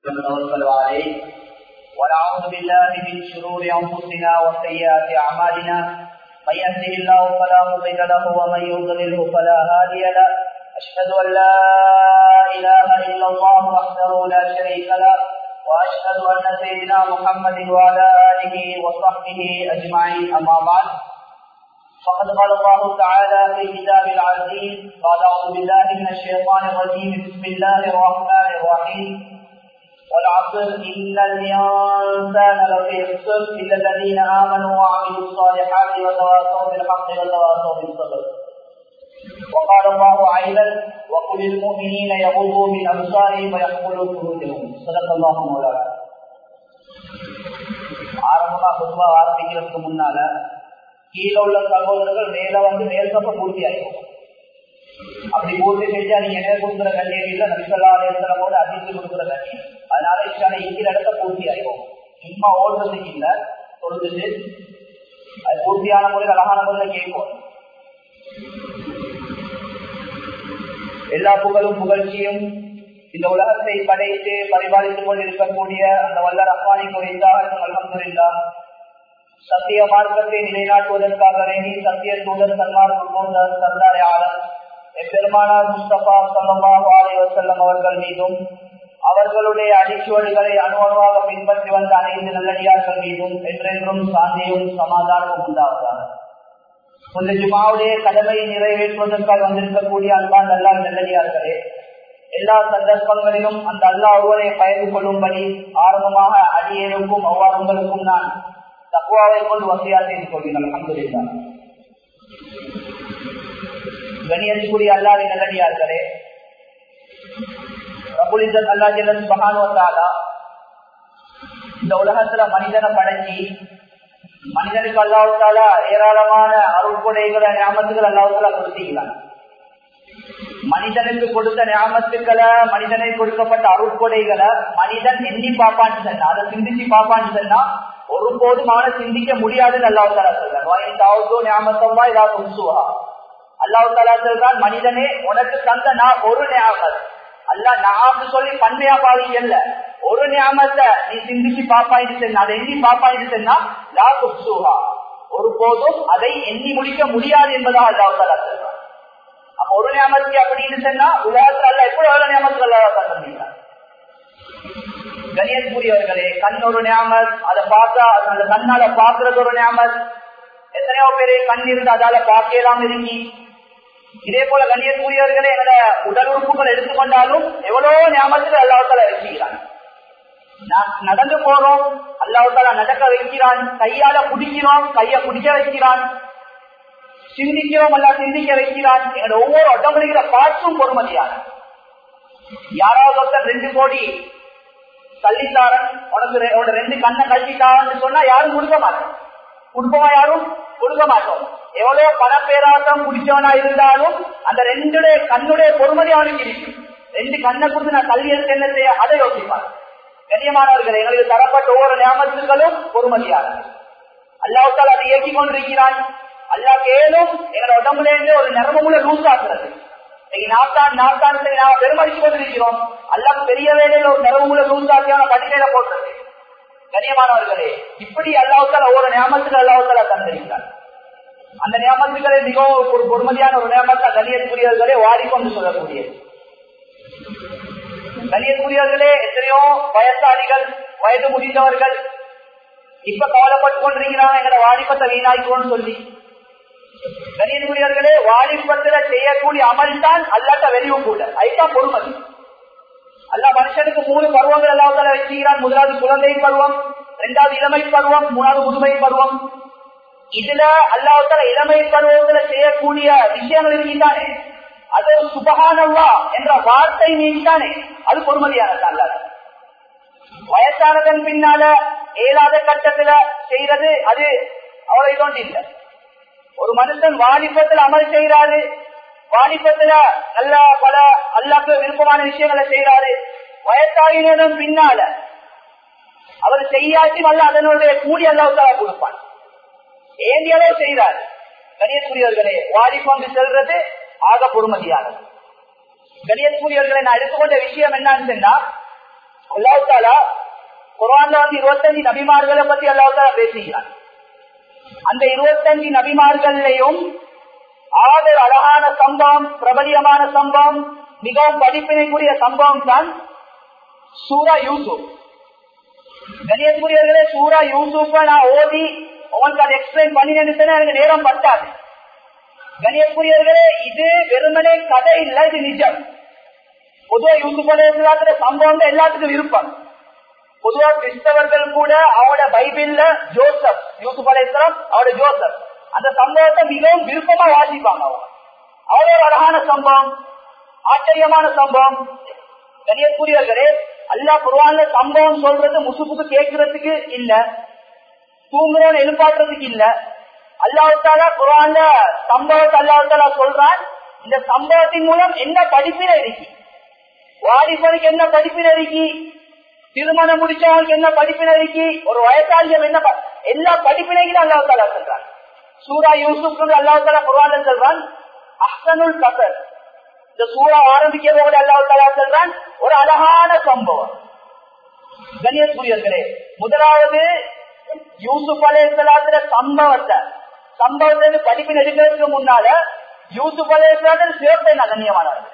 ونتوكل عليه ونعوذ بالله من شرور انفسنا وسيئات اعمالنا من يهده الله فلا مضل له ومن يضلله فلا هادي له اشهد ان لا اله الا الله وحده لا شريك له واشهد ان سيدنا محمد وعلى اله وصحبه اجمعين اما بعد فقد قال الله تعالى في كتاب العزيز قال اعوذ بالله من الشيطان الرجيم بسم الله الرحمن الرحيم والعصر إن الإنسان لفي خسر إلا الذين آمنوا وعملوا الصالحات وتواصوا بالحق وتواصوا بالصبر وقال الله أيضا وقل للمؤمنين يغضوا من أبصارهم ويحفظوا فروجهم صدق الله مولانا. ஆரம்பமா பொதுவா ஆரம்பிக்கிறதுக்கு முன்னால கீழே உள்ள சகோதரர்கள் மேல மேற்கப்ப பூர்த்தி ஆகும். அப்படி பூர்த்தி செஞ்சா நீங்க என்ன கொடுக்குற கண்ணியம் இல்ல நபிசல்லா அலைஹிஸ்ஸலாமோட அதிர்ச்சி கொடுக்குற கண்ணியம். அதனால இஷால இருக்கிற இடத்த பூர்த்தி ஆகும். சும்மா ஓடுறதுக்கு இல்ல சொல்லுது அது பூர்த்தியான முறையில் அழகான முறையில் கேட்கும். எல்லா புகழும் புகழ்ச்சியும் இந்த உலகத்தை படைத்து பரிபாலித்துக் கொண்டிருக்கக்கூடிய அந்த வல்ல ரஹ்மானை குறித்தால் அல்ஹம்துலில்லாஹ். சத்திய மார்க்கத்தை நிலைநாட்டுவதற்காக வேண்டி சத்திய தூதர் சன்மார்க்க சர்தாரே ஆலம் பெருமானார் முஸ்தபா ஸல்லல்லாஹு அலைஹி வஸல்லம் அவர்கள் மீதும் அவர்களுடைய அடிச்சுவடுகளை அணுவணுவாக பின்பற்றி வந்த அனைத்து நல்லடியார்கள் மீதும் என்றென்றும் சாந்தியும் சமாதானமும் உண்டாவதாக. இந்த ஜுமாவுடைய கடமையை நிறைவேற்றுவதற்காக வந்திருக்கக்கூடிய அன்பான் அல்லாஹ் நல்லடியார்களே, எல்லா சந்தர்ப்பங்களிலும் அந்த அல்லாஹ் ஒருவரை பயந்து கொள்ளும்படி ஆரம்பமாக அடியேனுக்கும் அவ்வாறுங்களுக்கும் நான் தக்வாவை கொண்டு வசையா செய்து கொள்கிறேன். அல்ஹம்துலில்லாஹ். கண்ணியத்துக்குரிய அல்லாஹ்வின் நல்லடியார்களே, ரப்புல் இஸ்ஸத் அல்லாஹ் ஜல்ல சுப்ஹானஹு வ தஆலா இந்த உலகத்துல மனிதனை படைச்சி மனிதனுக்கு அல்லாஹ் தஆலா ஏராளமான அருள்கொடைகளை நியாமத்துகள் அல்லாஹ் தஆலா கொடுத்திருக்கிறான். மனிதனுக்கு கொடுத்த நியாமத்துக்களை மனிதனை கொடுக்கப்பட்ட அருள்கொடைகளை மனிதன் எண்ணி பாப்பான்னு சொன்னா அதை சிந்திச்சு பாப்பான்னு சொன்னா ஒருபோதும் அவனை சிந்திக்க முடியாதுன்னு அல்லாஹ் தஆலா சொல்றான். அல்லாஹ் தஆலா சொல்றான், மனிதனே உனக்கு தந்த நான் ஒரு நியாமத் அல்லாஹ் நான் சொல்லி பன்மையா பாவிக்கல, ஒரு நியாமத்தை நீ சிந்திச்சு பாப்பாயிட்டு அதை எண்ணி பாப்பாயிட்டு சொன்னா லா துப்சுஹா ஒரு போதும் அதை எண்ணி முடிக்க முடியாது என்பதாக அல்லாஹ் தஆலா சொல்றான். அப்ப ஒரு நியாமத்து அப்படின்னு சொன்னா உலகத்துல அல்ல எப்படி எவ்வளவு நியாமத்துக்கு அல்லாஹ் தந்திருக்கிறான். கணியத்துக்குரியவர்களே, கண் ஒரு நியாமத், அதை பார்த்தா அந்த கண்ணால பாக்குறது ஒரு நியாமத். எத்தனையோ பேரு கண் இருந்து அதால பார்க்கலாம் இருக்கி. இதே போல கண்ணியத்துக்குரியவர்களே, எங்களோட உடல் உறுப்புகள் எடுத்துக்கொண்டாலும் எவ்வளவு ஞாபகத்துக்கு அல்லாஹ்வுத்தாலா இருக்கிறான். நடந்து போறோம், அல்லாஹ்வுத்தாலா நடக்க வைக்கிறான். கையால குடிக்கிறோம், கைய குடிக்க வைக்கிறான். சிந்திக்கிறோம், அல்லா சிந்திக்க வைக்கிறான். எங்களோட ஒவ்வொரு ஆட்டோமேட்டிக்கிற பார்ட்ஸும் பொறுமதியான. யாராவது ஒருத்தர் 2 கோடி தள்ளித்தாரன் உனக்கு 2 கண்ணை கழித்தாரன்னு சொன்னா யாரும் கொடுக்க மாட்டோம். குடும்பமா யாரும் கொடுக்க மாட்டோம். எவ்வளவு பணப்பேராட்டம் குடிச்சவனா இருந்தாலும் அந்த 2 கண்ணுடைய பொறுமதி அவனுக்கு இருக்கும். 2 கண்ணை கொடுத்து நான் கல்வி எடுத்து என்ன செய்ய அதை யோசிப்பார். கண்ணியமானவர்கள், எங்களுக்கு தரப்பட்ட ஒவ்வொரு நியாமத்துகளும் பொறுமதியானது. அல்லாஹ் தஆலா அதை இயக்கிக் கொண்டிருக்கிறான். அல்லாஹ் கேளும் எங்களோட உடம்புல இருந்து ஒரு நரம்புல லூஸ் ஆக்குறது. நாட்டான் பெருமதிச்சு கொண்டிருக்கிறோம். அல்லாஹ் பெரிய வேலையில ஒரு நரம்புல லூஸ் ஆக்கியான படிக்கையில போடுறது. கண்ணியமானவர்களே, இப்படி அல்லாஹ் தஆலா ஒவ்வொரு நியாமத்துக்கு அல்லாஹ் தஆலா தந்திருக்கிறார். அந்த நியாமத்துக்களை மிகவும் ஒரு பொறுமதியான ஒரு நியாமத்தை கண்ணியத்துக்குரியவர்களே வாடிக்கொண்டு சொல்லக்கூடியது. கண்ணியத்துக்குரியவர்களே, எத்தனையோ வயசாளிகள் வயது முடிந்தவர்கள் இப்ப கவலைப்பட்டுக் கொண்டிருக்கிறாங்க எங்களை வாலிபத்தை வீணாய்க்கோன்னு சொல்லி. கண்ணியத்துக்குரியவர்களே, வாலிபத்துல செய்யக்கூடிய அமல் தான் அல்லாட்ட வெளிவு கூட, அதுதான் பொறுமதி. அல்லாஹ் மனுஷனுக்கு 3 பருவங்கள் அல்லாஹ் தஆலா வச்சிருக்கிறான். முதலாவது குழந்தை பருவம், 2வது இளமை பருவம், 3வது முதுமை பருவம். இதுல அல்லாஹ் தஆலா இளமை பருவத்துல செய்யக்கூடிய விஷயங்கள் இருக்கின்றானே, அது சுப்ஹானல்லாஹ் என்ற வார்த்தை நீட்டானே, அது பொறுமதியானது. அல்லாஹ் வயசானதன் பின்னால 7வது கட்டத்துல செய்யறது அது அவ்வளவு இதோண்டு இல்லை. ஒரு மனுஷன் வாலிபத்துல அமல் செய்யறாரு, வாலிபத்துல நல்ல பல அல்லாஹ்க்கு விருப்பமான விஷயங்களை செய்யறாரு. வயசாகினதும் பின்னால அவர் செய்யாட்டி அல்ல அதனுடைய கூலி அல்லாஹ் தஆலா கொடுப்பான். ஏந்தியளோ செய்யறாரு. கணியத்துக்குரியவர்களே, வாலிபம் செல்றது ஆக பொறுமதியானது. கணியத்துக்குரியவர்களை நான் எடுத்துக்கொண்ட விஷயம் என்னன்னு சொன்னா, அல்லாஹ் தஆலா குர்ஆன்ல 25 நபிமார்களை பத்தி அல்லாஹ் தஆலா பேசுகிறார். அந்த 25 நபிமார்களையும் ஆறு அழகான சம்பவம், பிரபலியமான சம்பவம், மிகவும் படிப்பினைக்குரிய சம்பவம் தான் சூரா யூசுப். கணியத்துக்குரியவர்களே, சூரா யூசுப்பை நான் ஓதி உங்களுக்கு அதை எக்ஸ்பிளைன் பண்ணினேன்னு எனக்கு நேரம் பட்டாது. கணியத்துக்குரியவர்களே, இது வெறுமனே கதை இல்லை, இது நிஜம். பொதுவா யூசுப் அலைஹிஸ்ஸலாத்துடைய சம்பவம் எல்லாத்துக்கும் விருப்பம். பொதுவா கிறிஸ்தவர்கள் கூட அவனோட பைபிள்ல ஜோசப், யூசுப் அலைஹிஸ்ஸலாம் அவரோட ஜோசப், அந்த சம்பவத்தை மிகவும் விருப்பமா வாசிப்பாங்க. அவ்வளவு ஒரு அழகான சம்பவம், ஆச்சரியமான சம்பவம். கணியத்துக்குரியவர்களே, அல்லாஹ் குர்ஆன்ல சம்பவம் சொல்றது முசுப்புக்கு கேட்கறதுக்கு இல்ல, தூங்குறவன் எழுப்பாட்டுறதுக்கு இல்ல. அல்லாஹ் தஆலா குர்ஆன்ல சம்பவத்தை அல்லாஹ் தஆலா சொல்றான். இந்த சம்பவத்தின் மூலம் என்ன படிப்பினை இருக்கு, வாலிபனுக்கு என்ன படிப்பினை இருக்கு, திருமணம் முடிச்சவனுக்கு என்ன படிப்பினை இருக்கு, ஒரு வயசாளியம் என்ன, எல்லா படிப்பினைகளும் அல்லாஹ் தஆலா சொல்றான். சூரா யூசுப் அல்லாஹ் தஆலா குர்ஆன்ல சொல்றான் அஹ்சனுல் கஸஸ். இந்த சூரா ஆரம்பிக்கிறதோடு அல்லாஹ் தஆலா சொல்றான் ஒரு அழகான சம்பவம். கண்ணியத்துக்குரியவர்களே, முதலாவது யூசுப் அலைஹிஸ்ஸலாத்துடைய சம்பவத்தை படிப்பினை எடுக்கிறதுக்கு முன்னால யூசுப் அலைஹிஸ்ஸலாம் சிறப்பை கண்ணியமானவர்கள்.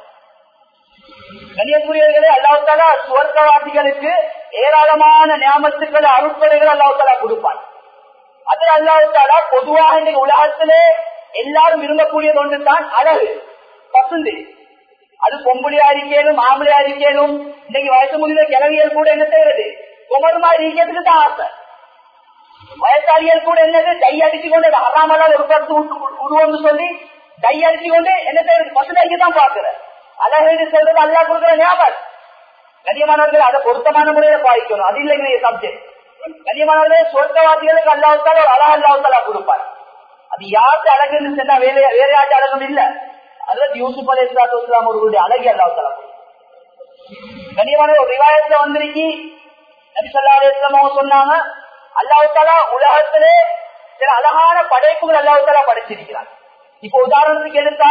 கண்ணியத்துக்குரியவர்களே, அல்லாஹ் தஆலா சுவர்க்கவாசிகளுக்கு ஏராளமான நியாமத்துக்களை, அருட்கொடைகள் அல்லாஹ் தஆலா கொடுப்பான். அது அல்லாஹ் தஆலா பொதுவாக இந்த உலகத்திலே எல்லாரும் விரும்பக்கூடியது ஒன்று தான் அழகு, பசுந்து. அது பொம்புலியா இருக்கேனும் ஆம்பளையா இருக்கேனும். இன்னைக்கு வயசு முடிந்த கிழவியல் கூட என்ன செய்யறது, குமர் மாதிரி இருக்கிறதுக்கு தான் ஆசை. வயசாளிகள் கூட என்னது டை அடிச்சு கொண்டு அறாமலால் ஒரு பத்து உருவம்னு சொல்லி டை அடிச்சு கொண்டு என்ன செய்யறது, பசுதைக்கு தான் பாக்குற. அழகு சொல்றது அல்லாஹ் கொடுக்கிற ஞாபகம். கண்ணியமானவர்கள் அதை பொருத்தமான முறையில பாதிக்கணும், அது இல்லைங்க சப்ஜெக்ட். கண்ணியமானவர்களே, சொர்க்கவாசிகளுக்கு அல்லாஹ் தஆலா ஒரு அழகு அல்லாஹ் தஆலா கொடுப்பார். அது யாருக்கு அழகுன்னு சொன்னா வேற யாருக்கு அழகும் இல்ல, அதுல யூசுப் அலைஹிஸ்ஸலாத்து வஸ்ஸலாம் அவர்களுடைய அழகி அல்லாஹ் தஆலா. கண்ணியமான ஒரு ரிவாயத்துல வந்திருக்கு, நபி ஸல்லல்லாஹு அலைஹி வஸல்லம் அவங்க சொன்னாங்க, அல்லாஹ் தஆலா உலகத்திலே சில அழகான படைப்புகள் அல்லாஹ் தஆலா படைச்சிருக்கிறார். இப்ப உதாரணத்துக்கு எடுத்தா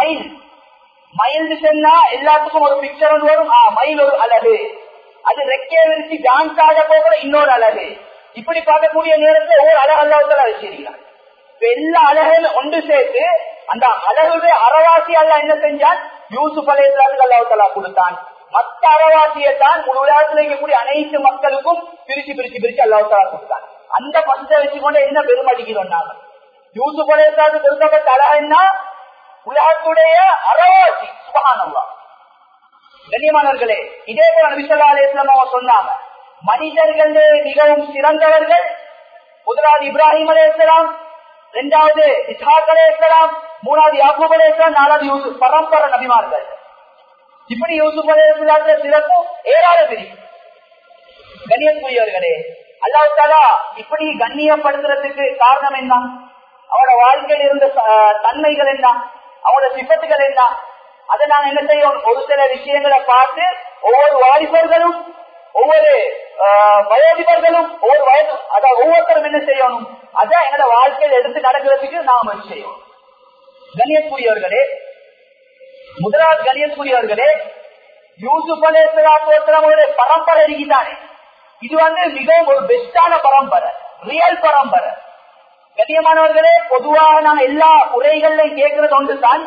மயில் சொன்னா எல்லாத்துக்கும் ஒரு பிக்சர் ஒன்று வரும். மயில் ஒரு அழகு, அது ரெக்கையை விரிச்சு டான்ஸ் ஆக போகிற இன்னொரு அழகு. இப்படி பார்க்கக்கூடிய நேரத்தில் ஒவ்வொரு அழகு அல்லாஹ் தஆலா வச்சிருக்கிறார். எல்லா அழகையும் ஒன்று சேர்த்து அந்த அழகுடைய அறவாசி அல்லாஹ் என்ன செஞ்சான், யூசுப் அலைஹிஸ்ஸலாத்துக்கு அல்லாஹ் தஆலா கொடுத்தான். மற்ற அறவாசியை தான் முழு உலகத்தில் இருக்கக்கூடிய அனைத்து மக்களுக்கும் பிரிச்சு அல்லாஹ் தஆலா கொடுத்தான். அந்த பசத்தை வச்சுக்கொண்டு என்ன பெருமடிக்கிறோம் நாங்க, யூசுப் அலைஹிஸ்ஸலாத்துக்கு கொடுக்கப்பட்ட அழகுன்னா உலகத்துடைய அறவாசி. சுப்ஹானல்லாஹ். கண்ணியமானவர்களே, இதே போல நபி ஸல்லல்லாஹு அலைஹி வஸல்லம் அவங்க சொன்னாங்க, மனிதர்களே மிகவும் சிறந்தவர்கள் முதலாவது இப்ராஹிம் அலைஹிஸ்ஸலாம், இரண்டாவது இஸ்ஹாக் அலைஹிஸ்ஸலாம், மூணாவது யாக்கூப் அலைஹிஸ்ஸலாம், நாலாவது யூசுப். பரம்பரை நபிமார்கள். இப்படி யூசுப் அலைஹிஸ்ஸலாத்துடைய சிறப்பு ஏராளம் இருக்கு. கண்ணியத்துக்குரியவர்களே, அல்லாஹ் தஆலா இப்படி கண்ணியப்படுத்துறதுக்கு காரணம் என்ன, அவரோட வாழ்க்கையில் இருந்த தன்மைகள் என்ன, அவரோட சிபத்துகள் என்ன, அதை நாங்க என்ன செய்யணும், ஒரு சில விஷயங்களை பார்த்து ஒவ்வொரு வாலிபர்களும் ஒவ்வொரு வயோதிபர்களும் ஒவ்வொரு வயது, அதாவது ஒவ்வொருத்தரும் என்ன செய்யணும், அதான் எங்களோட வாழ்க்கையில் எடுத்து நடக்கிறதுக்கு நாம முயற்சி செய்யணும். கண்ணியத்துக்குரியவர்களே, முதலாவது கண்ணியத்துக்குரியவர்களே, யூசுப் அலைஹிஸ்ஸலாத்துடைய பரம்பரை இருக்குதானே, இது மிகவும் ஒரு பெஸ்டான பரம்பரை, ரியல் பரம்பரை. கண்ணியமானவர்களே, பொதுவாக நாங்க எல்லா உரைகளையும் கேட்கிறது ஒன்றுதான்,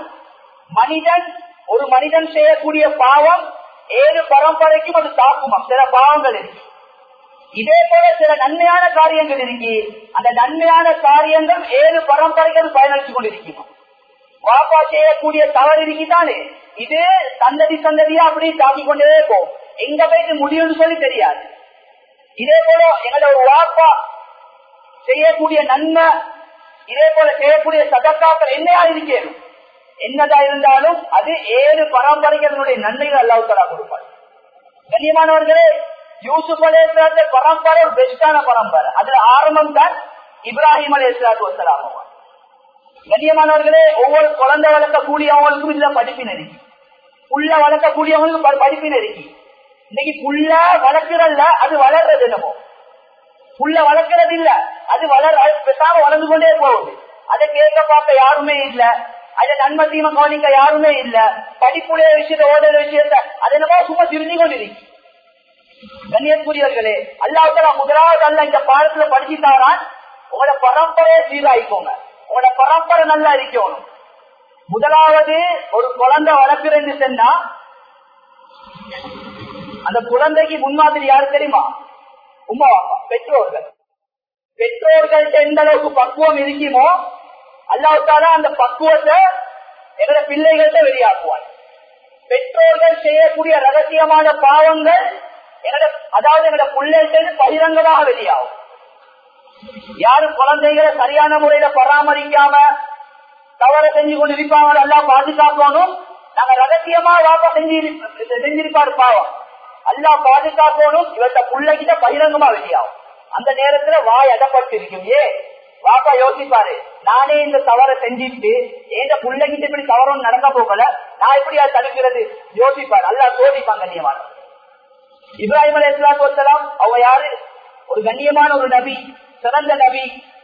ஒரு மனிதன் செய்யக்கூடிய பாவம் 7 பரம்பரைக்கும் அது தாக்குமா. சில பாவங்கள் இருக்கு, இதே போல சில நன்மையான காரியங்கள் இருக்கு. அந்த நன்மையான காரியங்கள் 7 பரம்பரைகள் பயனளித்துக் கொண்டிருக்கணும். வாப்பா செய்யக்கூடிய தவறு இருக்குதானே, இது சந்ததியா அப்படி தாக்கிக் கொண்டே போகும், எங்க போயிட்டு முடியும்னு சொல்லி தெரியாது. இதே போல எங்களோட ஒரு வாப்பா செய்யக்கூடிய நன்மை, இதே போல செய்யக்கூடிய சதக்காக்கள் என்னையா இருக்கணும், என்னதான் இருந்தாலும் அது 7 பரம்பரைகளுடைய நன்மைகள் அல்லாஹ் தஆலா கொடுப்பார். கண்ணியமானவர்களே, யூசுப் அலைஹிஸ்ஸலாத்துடைய பரம்பரை ஒரு பெஸ்டான பரம்பரை. அதுல ஆரம்பம் தான் இப்ராஹிம் அலைஹிஸ்ஸலாத்து வஸ்ஸலாம். கண்ணியமானவர்களே, ஒவ்வொரு குழந்தை வளர்க்கக்கூடியவங்களுக்கும் இதுல படிப்பினை இருக்கு, புள்ள வளர்க்கக்கூடியவங்களுக்கு படிப்பினை இருக்கு. இன்னைக்கு புள்ள வளர்க்கிறல்ல, அது வளர்றது என்னமோ, புள்ள வளர்க்கறது இல்ல, அது பெசாம வளர்ந்து கொண்டே போகுது. அதை கேட்க பார்க்க யாருமே இல்ல, அதை நன்மை தீமை கவனிக்க யாருமே இல்ல. படிப்புடைய விஷயத்த, ஓடுற விஷயத்த அது என்னமோ சும்மா திரும்பி கொண்டிருக்கு. கண்ணியத்துக்குரியவர்களே, அல்லாஹ் முதலாவது அல்ல இந்த பாடத்துல படிச்சுட்டாரான், உங்களோட பரம்பரையை சீராயிக்கோங்க, உங்களோட பரம்பரை நல்லா இருக்கணும். முதலாவது ஒரு குழந்தை வளர்க்குறேன்னு சொன்னா அந்த குழந்தைக்கு முன்மாதிரி யாரு தெரியுமா? உமா அப்பா, பெற்றோர்கள். பெற்றோர்கள்ட்ட எந்த அளவுக்கு பக்குவம் இருக்குமோ அல்லாஹ் அந்த பக்குவத்தை எங்களோட பிள்ளைகள்ட்ட வெளியாக்குவார். பெற்றோர்கள் செய்யக்கூடிய ரகசியமான பாவங்கள் அதாவது எங்களோட பிள்ளைகிட்ட பகிரங்கமாக வெளியாகும். யாரும் குழந்தைகளை சரியான முறையில பராமரிக்காம தவற செஞ்சு கொண்டு இருப்பாங்க, எல்லாம் பாதுகாக்கணும். நாங்க ரகசியமா வாப்பா செஞ்சிருப்பாரு பாவம், எல்லாம் பாதுகாக்கணும். இவற்ற பிள்ளைகிட்ட பகிரங்கமா வெளியாகும். அந்த நேரத்துல வாய் அடப்பட்டு இருக்கும். வாப்பா யோசிப்பாரு, நானே இந்த தவறை செஞ்சுட்டு எந்த பிள்ளைகிட்ட இப்படி தவறும் நடக்க போகல, நான் எப்படி அதை தடுக்கிறது யோசிப்பாரு. அல்லாஹ் சோதிப்பாங்க. கண்ணியமான இப்ராஹிம் அலைஹிஸ்ஸலாத்து வஸ்ஸலாம் அவங்க யாரு? ஒரு கண்ணியமான ஒரு நபி, சிறந்த நபி.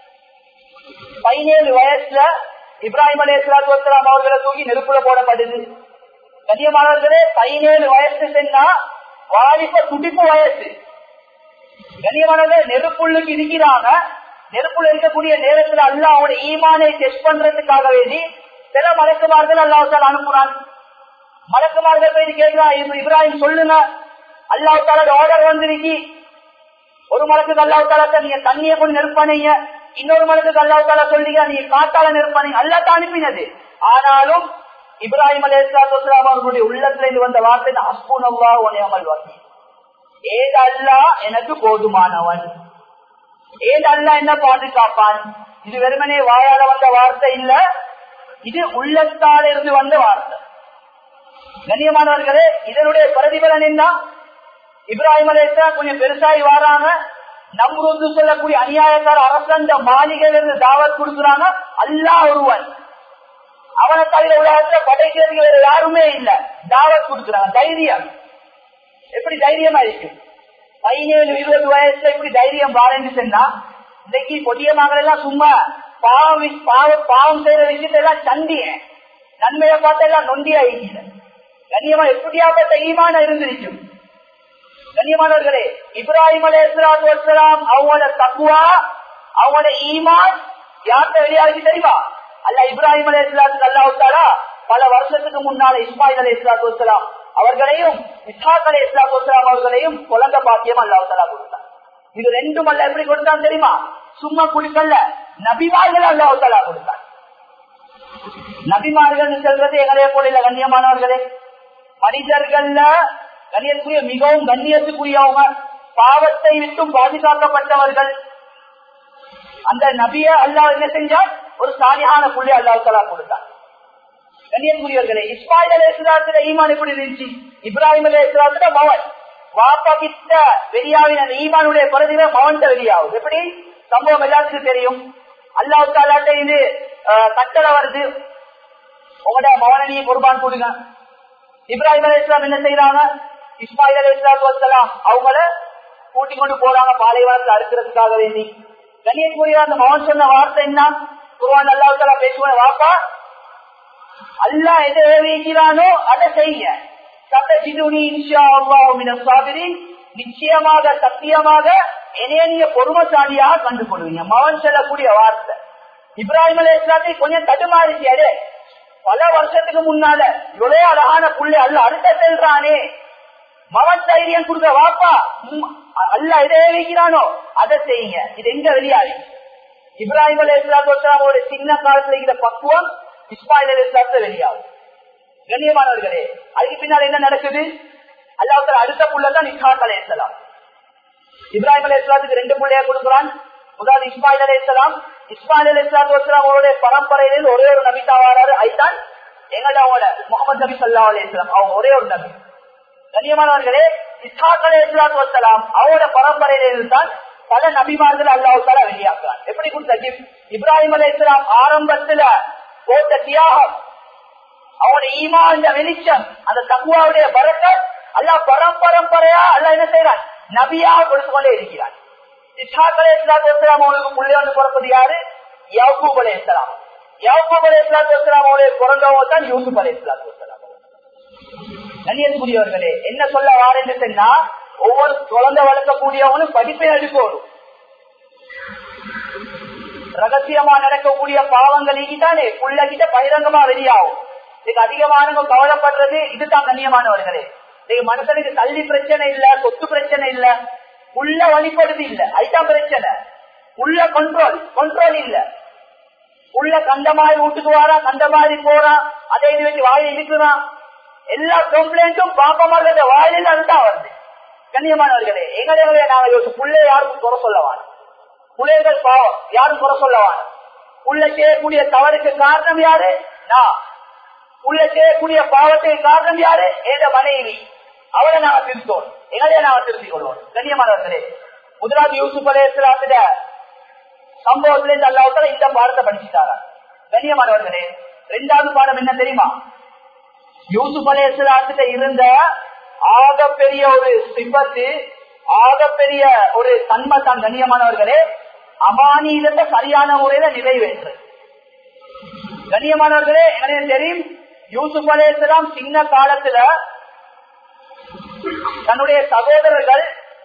17 வயசுல இப்ராஹிம் அலைஹிஸ்ஸலாத்து வஸ்ஸலாம் அவர்களை தூக்கி நெருப்புல போடப்படுது. கண்ணியமானவர்களே, 17 வயசு சென்னா வாலிப துடிப்பு வயசு. கண்ணியமானவர்கள் நெருப்புள்ளுக்கு இருக்கிறாங்க. நெருப்புல இருக்கக்கூடிய நேரத்தில் அல்லாஹ் அவனுடைய ஈமானை டெஸ்ட் பண்றதுக்காக வேண்டி சில மலக்குமார்கள் அல்லாஹ் அனுப்புறான். மலக்குமார்கள் போய் கேட்கிறான், இப்ராஹிம் சொல்லுங்க, அல்லாஹ் ஆர்டர் வந்திருக்கி. ஒரு மலக்கு அல்லாஹ் நீங்க தண்ணியை கொண்டு நெருப்பானீங்க, இன்னொரு மலக்கு அல்லாஹ் சொல்லிங்க நீங்க காத்தால நெருப்பானீங்க. அல்லாஹ் அனுப்பினது. ஆனாலும் இப்ராஹிம் அலைஹிஸ்ஸலாத்து வஸ்ஸலாம் அவர்களுடைய உள்ளத்துல இது வந்த வார்த்தை ஹஸ்புனல்லாஹு வ நிஅமல் வக்கீல். ஏது அல்லாஹ் எனக்கு போதுமானவன், ஏது அல்லாஹ் என்ன பாதுகாப்பான். இது வெறுமனே வாயால வந்த வார்த்தை இல்ல, இது உள்ளத்தால இருந்து வந்த வார்த்தை. கண்ணியமானவர்களே, இதனுடைய பிரதிபலன் என்ன? இப்ராஹிம் அலைஹிஸ்ஸலாம் கொஞ்சம் பெருசாகி வராங்க. நம்ரூது சொல்லக்கூடிய அநியாயக்கார அரசன் மாளிகையில இருந்து தாவத் கொடுக்குறாங்க. அல்லாஹ் ஒருவன், அவனை தவிர உலகத்துல படைக்கிறதுக்கு வேற யாருமே இல்ல. தாவத் கொடுக்குறாங்க. தைரியம் எப்படி தைரியமா இருக்கும்? 17-20 வயசுல இப்படி தைரியம் வாரேன்னு சொன்னா, இன்னைக்கு கொடிய மகள் எல்லாம் சும்மா பாவம் செய்யற விஷயத்த எல்லாம் சண்டிய நன்மையை பார்த்த எல்லாம் நொண்டியா இருக்கிற. கண்ணியமா எப்படியாப்பட்ட ஈமான இருந்திருக்கும். கண்ணியமானவர்களே, இப்ராஹிம் அலைஹிஸ்ஸலாத்து வஸ்ஸலாம் அவங்களோட தக்வா, அவங்களோட ஈமான் யார்கிட்ட வெளியாகி தெரியுமா? அல்லாஹ் இப்ராஹிம் அலைஹிஸ்ஸலாத்துக்கு அல்லாஹ் தஆலா பல வருஷத்துக்கு முன்னால இஸ்மாயில் அலைஹிஸ்ஸலாத்து வஸ்ஸலாம் அவர்களையும் இஸ்ஹாக் அலைஹிஸ்ஸலாத்து வஸ்ஸலாம் அவர்களையும் குழந்தை பாக்கியம் அல்லாஹ் தஆலா கொடுத்தார். இது ரெண்டும் அல்ல எப்படி கொடுத்தான் தெரியுமா? சும்மா குடிக்கல்ல, நபிமார்கள் அல்லாஹ் தஆலா கொடுத்தார். நபிமார்கள் சொல்றது எங்களைய போல இல்ல. கண்ணியமானவர்களே, மனிதர்கள்ல கண்ணியத்துக்குரிய மிகவும் கண்ணியத்துக்குரியவங்க, பாவத்தை விட்டும் பாதுகாக்கப்பட்டவர்கள். அந்த நபிய அல்லாஹ் என்ன செஞ்சால் ஒரு சாலிஹான புள்ளி அல்லாஹ் தஆலா கொடுத்தார். கண்ணியத்துக்குரியவர்களே, இஸ்மாயில் அலைஹிஸ்ஸலாத்துல ஈமான் எப்படி இருந்துச்சு? இப்ராஹிம் அலைஹிஸ்ஸலாத்துல மவன் வாப்பா கிட்ட வெளியாவின அந்த ஈமானுடைய பிரதிபை மவன்கிட்ட வெளியாகும். எப்படி சம்பவம் எல்லாத்துக்கும் தெரியும். அல்லாஹ் தஆலாட்ட இது கட்டளை வருது, உங்களோட மவனை நீங்க குர்பான் கொடுங்க. இப்ராஹிம் அலைஹிஸ்ஸலாம் என்ன செய்யறாங்க? இஸ்மாயில் அலைஹிஸ்ஸலாத்து வஸ்ஸலாம் அவங்கள கூட்டிக் கொண்டு போறாங்க பாலைவனத்தில் அறுக்கிறதுக்காக வேண்டி. கண்ணியத்துக்குரிய அந்த மகன் சொன்ன வார்த்தை என்ன? குர்ஆன் அல்லாஹ் தஆலா பேசுவாங்க, வாப்பா அல்லாஹ் எதை ஏவிக்கிறானோ அதை செய்ய, சதஜிதுனி இன்ஷா அல்லாஹ் மினஸ் சாபிரீன், நிச்சயமாக சத்தியமாக என்னைய நீங்க பொறுமைசாலியாக கண்டுகொள்வீங்க. மகன் சொல்லக்கூடிய வார்த்தை இப்ராஹிம் அலைஹிஸ்ஸலாத்தை கொஞ்சம் தடுமாறிச்சாரு. பல வருஷத்துக்கு முன்னால இவ்வளவு அழகான புள்ளை அல்ல அடுத்த செல்றானே, மகன் தைரியம் கொடுக்க, வாப்பா அல்லாஹ் எதை ஏவிக்கிறானோ அதை செய்யுங்க. இது எங்க வெளியாகி? இப்ராஹிம் அலைஹிஸ்ஸலாத்து வஸ்ஸலாமோட சின்ன காலத்துல இருக்கிற பக்குவம் இஸ்மாயில் அலைஹிஸ்ஸலாத்துல வெளியாகும். கண்ணியமானவர்களே, அதுக்கு பின்னால் என்ன நடக்குது? அல்லாஹ் தஆலா அடுத்த புள்ளதான் இஸ்ஹாக் அலைஹிஸ்ஸலாம். இப்ராஹிம் அலைஹிஸ்ஸலாத்துக்கு 2 புள்ளைய கொடுக்கிறான். முதலாவது இஸ்மாயில் அலைஹிஸ்ஸலாம். இஸ்மாயில் அலைஹிஸ்ஸலாத்து வஸ்ஸலாம் அவருடைய பரம்பரையிலிருந்து ஒரே ஒரு நபி தான் வராரு. ஐதான் எங்களோட முஹம்மது நபி ஸல்லல்லாஹு அலைஹி வஸல்லம், அவங்க ஒரே ஒரு நபி. கண்ணியமானவர்களே, இஸ்ஹாக் அலைஹிஸ்ஸலாத்து வஸ்ஸலாம் அவரோட பரம்பரையிலிருந்து தான் பல நபிமார்கள் அல்லாஹ் தஆலா வெளியாக்குறான். எப்படி கொடுத்த கிஃப்ட்? இப்ராஹிம் அலைஹிஸ்ஸலாம் ஆரம்பத்துல போட்ட தியாகம், அவனுடைய ஈமான் வெளிச்சம், அந்த தக்வாவுடைய பரக்கத் அல்லாஹ் பரம்பரையா அல்லாஹ் என்ன செய்யறான்? நபியாக கொடுத்து கொண்டே இருக்கிறான். இஸ்ஹாக் அலைஹிஸ்ஸலாத்து வஸ்ஸலாம் அவங்களுக்கு புள்ளை வந்து பிறப்பது யாரு? யாக்கூப் அலைஹிஸ்ஸலாம். யாக்கூப் அலைஹிஸ்ஸலாத்து வஸ்ஸலாம் அவருடைய பிறந்தவங்க தான் யூசுப் அலைஹிஸ்ஸலாத்து வஸ்ஸலாம். கண்ணியத்துக்குரியவர்களே, என்ன சொல்ல வாரேன்னு சொன்னா, ஒவ்வொரு குழந்தை வளர்க்கக்கூடியவனும் படிப்பை எடுக்கணும். ரகசியமா நடக்கக்கூடிய பாவங்கள் தானே புள்ளகிட்ட பகிரங்கமா வெளியாகும். இதுக்கு அதிகமானவங்க கவலைப்படுறது இதுதான் கண்ணியமானவர்களே. மனுஷனுக்கு கல்வி பிரச்சனை இல்ல, சொத்து பிரச்சனை இல்ல, உள்ள வழிபடுது இல்ல, அதுதான் பிரச்சனை. உள்ள கண்ட்ரோல் இல்ல. உள்ள கண்ட மாதிரி வீட்டுக்கு வாரான், கண்ட மாதிரி போறான், அதை இது வச்சு வாயில இருக்கிறான். எல்லா கம்ப்ளைண்ட்டும் பாப்பமாக வாயிலில் அதுதான் வருது. கண்ணியமானவர்களே, எங்களுடைய நாங்கள் யோசிச்சு புள்ளை யாருக்கும் குறை சொல்லவான், புள்ளைகள் பாவம் யாரும் குறை சொல்லவான். உள்ள செய்யக்கூடிய தவறுக்கு காரணம் யாரு? நான். உள்ள செய்யக்கூடிய பாவத்துக்கு காரணம் யாரு? ஏத மனைவி. அவரை நாங்க திருத்தோம், எங்களையே நாங்க திருத்திக் கொள்வோம். கண்ணியமானவர்களே, முதலாவது யூசுப் அலைஹிஸ்ஸலாத்துடைய சம்பவத்திலிருந்து அல்லாஹ் இந்த பாடத்தை படிச்சுட்டாரா? கண்ணியமானவர்களே, இரண்டாவது பாடம் என்ன தெரியுமா? யூசுப் அலைஹிஸ்ஸலாத்துட்ட இருந்த ஆகப்பெரிய ஒரு சிபத்து, ஆகப்பெரிய ஒரு தன்மை தான் கண்ணியமானவர்களே, அமானியத்தை சரியான முறையில நிறைவேற்று. கண்ணியமானவர்களே, எனக்கு தெரியும் யூசுப் அலைஹிஸ்ஸலாம் சின்ன காலத்துல தன்னுடைய சகோதரர்கள்,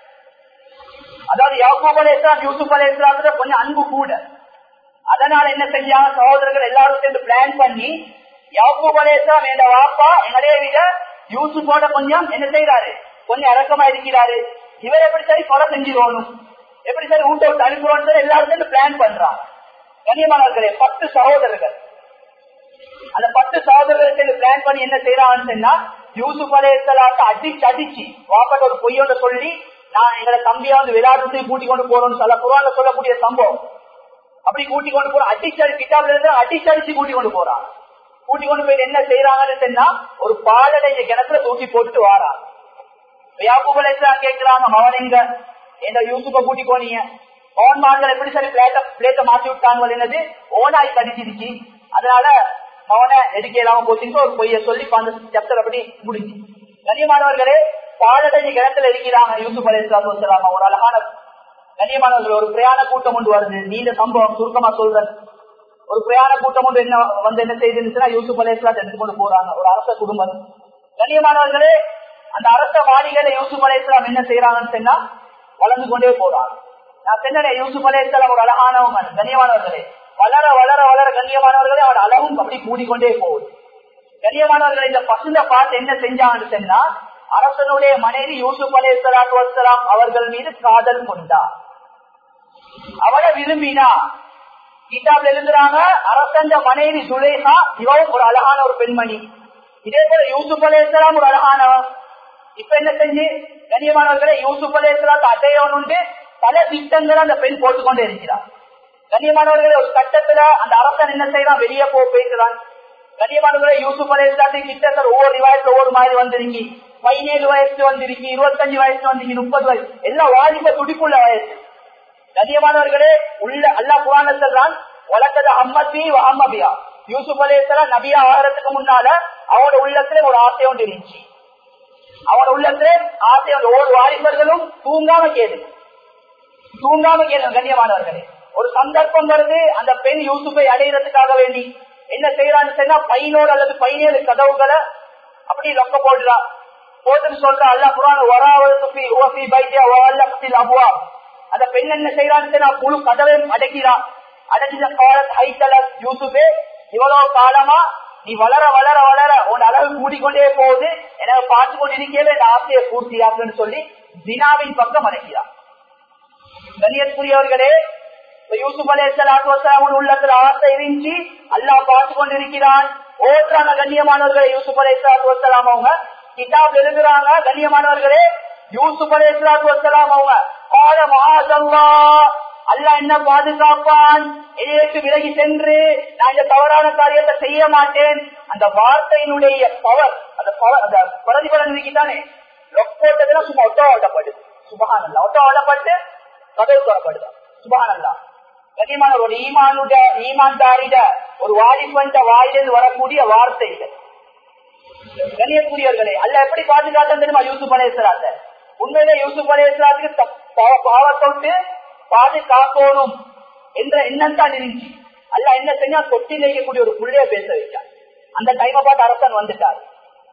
அதாவது யாக்கூப் அலைஹிஸ்ஸலாம் யூசுப் அலைஹிஸ்ஸலாத்துல கொஞ்சம் அன்பு கூட. அதனால என்ன செஞ்சாங்க, சகோதரர்கள் எல்லாரும் சேர்ந்து பிளான் பண்ணி யாக்கூப் அலைஹிஸ்ஸலாம் என்ற வாப்பா எங்களே விட யூசுப்போட கொஞ்சம் என்ன செய்யறாரு, கொஞ்சம் இறக்கமா இருக்கிறாரு, இவர் எப்படி சரி கொலை செஞ்சிடணும், எப்படி சரி ஊட்ட விட்டு அனுப்புறோம் எல்லாரும் சேர்ந்து பிளான் பண்றாங்க. கண்ணியமானவர்களே, 10 சகோதரர்கள். அந்த 10 சகோதரர்கள் பிளான் பண்ணி என்ன செய்யறாங்கன்னு சொன்னா, யூசுப் அலைஹிஸ்ஸலாத்தை அடிச்சு வாப்பாட்ட ஒரு பொய்யோட சொல்லி, நான் எங்களை தம்பியா வந்து விளையாட்டு கூட்டிக் கொண்டு போறோம்னு சொல்ல குர்ஆன்ல சொல்லக்கூடிய சம்பவம். அப்படி கூட்டிக் கொண்டு போற அடிச்சு கிட்டாப்ல இருந்து அடிச்சு கூட்டிக் கொண்டு போறாங்க. கூட்டிக் கொண்டு போய் என்ன செய்யறாங்கன்னு சொன்னா, ஒரு பாலடை கிணத்துல தூக்கி போட்டுட்டு வாராங்க. யாக்கூப் அலைஹிஸ்ஸலாம் கேட்கிறாங்க, மகனங்க என்ன யூசுப்பை கூட்டிக் போனீங்க, ஓன் மான்கள் எப்படி சரி பிளேட்டை மாற்றி விட்டாங்க, என்னது ஓனாய் கடிச்சிருச்சு, அதனால மகனை எடுக்க இல்லாம போச்சுன்னு ஒரு பொய்ய சொல்லி அந்த சாப்டர் அப்படி முடிஞ்சு. கண்ணியமானவர்களே, பாலடை கிணத்துல இருக்கிறாங்க யூசுப் அலைஹிஸ்ஸலாத்து வஸ்ஸலாம். ஒரு அழகான கண்ணியமானவர்கள், ஒரு பிரயாண கூட்டம் கொண்டு வருது. நீண்ட சம்பவம் சுருக்கமா சொல்றேன். ஒரு பிரயாண கூட்டம் கொண்டு என்ன செய்துன்னா, யூசுப் அலைஹிஸ்ஸலாத்தை எடுத்துக்கொண்டு போறாங்க. ஒரு அரச குடும்பம். கண்ணியமானவர்களே, அந்த அரச மாளிகையில யூசுப் அலைஹிஸ்ஸலாம் என்ன செய்யறாங்கன்னு சொன்னா, வளர்ந்து கொண்டே போறாங்க. நான் சொன்னேன், யூசுப் அலைஹிஸ்ஸலாம் ஒரு அழகானவங்க. கண்ணியமானவர்களே, வளர வளர வளர கண்ணியமானவர்களே அவர் அழகும் அப்படி கூடிக்கொண்டே போகுது. கண்ணியமானவர்கள், இந்த பசுந்த பார்த்து என்ன செஞ்சாங்கன்னு சொன்னா, அரசனுடைய மனைவி யூசுப் அலைஹிஸ்ஸலாத்து வஸ்ஸலாம் அவர்கள் மீது காதல் கொண்டார், அவரை விரும்பினா. கிதாப்ல எழுதுறாங்க, அரசன் மனைவி சுலைஹா இவரும் ஒரு அழகான ஒரு பெண்மணி, இதே போல யூசுப் அலைஹிஸ்ஸலாம் ஒரு அழகானவன். இப்ப என்ன செஞ்சு கண்ணியமானவர்களை யூசுப் அலைஹிஸ்ஸலாத்து அடையவன் உண்டு பல திட்டங்களை அந்த பெண் போட்டுக்கொண்டே இருக்கிறார். கண்ணியமானவர்களை ஒரு கட்டத்துல அந்த அரசன் என்ன செய்யறான், வெளியே போய்க்கிறான். கண்ணியமானவர்களை யூசுப் அலைஹிஸ்ஸலாத்து கிட்டத்தட்ட ஒவ்வொரு வயசுல ஒவ்வொரு மாதிரி வந்திருக்கி, 17 வயசு வந்திருக்கி, 25 வயசு வந்திருக்கி, 30 வயசு, எல்லாம் வாலிப துடிப்புள்ள வயசு. கண்ணியமானவர்களே, உள்ள அல்லாஹ் குர்ஆன்ல சொல்றான், வலக்கத அம்மதி வ அம்மபியா. யூசுப் அலைஹிஸ்ஸலாம் நபியா ஆகிறதுக்கு முன்னால அவனோட உள்ளத்துல ஒரு ஆசை ஒன்று இருந்துச்சு. அவனோட உள்ளத்துல ஆசை ஒவ்வொரு வாலிபர்களும் தூங்காம கேது. கண்ணியமானவர்களே, ஒரு சந்தர்ப்பம் வருது, அந்த பெண் யூசுப்பை அடையிறதுக்காக வேண்டி என்ன செய்யறான்னு சொன்னா, 15 அல்லது 17 கதவுகளை அப்படி லொக்க போடுறா. போட்டுன்னு சொல்ற அல்லாஹ் குர்ஆன், வராவதி ஓஃபி பைத்தியா வல்லக்தில் அபுவா. அந்த பெண் என்ன செய்யறான்னு சொன்னா, முழு கதவையும் அடைக்கிறான். அடைஞ்ச காலத் ஹைதல யூசுபே, இவ்வளவு காலமா நீ வளர வளர வளர உன் அளவு கூடிக்கொண்டே போகுது, எனக்கு பார்த்து கொண்டு இருக்கவே இந்த ஆசையை பூர்த்தியாக்குன்னு சொல்லி தினாவின் பக்கம் அடைக்கிறான். கண்ணியத்துக்குரியவர்களே, யூசுப் அலைஹிஸ்ஸலாத்து வஸ்ஸலாம் உள்ளத்துல ஆசை இருந்துச்சு, அல்லாஹ் பார்த்து கொண்டிருக்கிறான். ஓட்டுறாங்க கண்ணியமானவர்களே. யூசுப் அலைஹிஸ்ஸலாத்து வஸ்ஸலாம் அவங்க கிதாப் எழுதுறாங்க. கண்ணியமானவர்களே, யூசுப் அலைஹிஸ்ஸலாத்து வஸ்ஸலாம் அவங்க கால மஹாதல்லாஹ், அல்லாஹ் என்ன பாதுகாப்பான், என்னைக்கு விலகி சென்று நான் இந்த தவறான காரியத்தை செய்ய மாட்டேன். அந்த வார்த்தையினுடைய பவர், அந்த பிரதிபலன் இருக்கித்தானே, லொக்கோட்டதுல சும்மா ஒட்ட ஓட்டப்படுது. சுபஹானல்லாஹ், ஒட்ட ஓட்டப்பட்டு கதவு தொடப்படுது. சுபஹானல்லாஹ். கண்ணியமான ஒரு ஈமான்தாரிட ஒரு வாலிபண்ட வாயிலிருந்து வரக்கூடிய வார்த்தைகள். கண்ணியக்கூடியவர்களே, அல்லாஹ் எப்படி பாதுகாத்தான் தெரியுமா யூசுப் அலைஹிஸ்ஸலாத்தை? உண்மையிலே யூசுப் அலைஹிஸ்ஸலாத்துக்கு பாவத்தொட்டு பாதுகாக்கணும் என்ற எண்ணம் தான் இருந்துச்சு. அல்லாஹ் என்ன செஞ்சா, தொட்டில் வைக்கக்கூடிய ஒரு புள்ளைய பேச வச்சான். அந்த டைமை பார்த்து அரசன் வந்துட்டார்.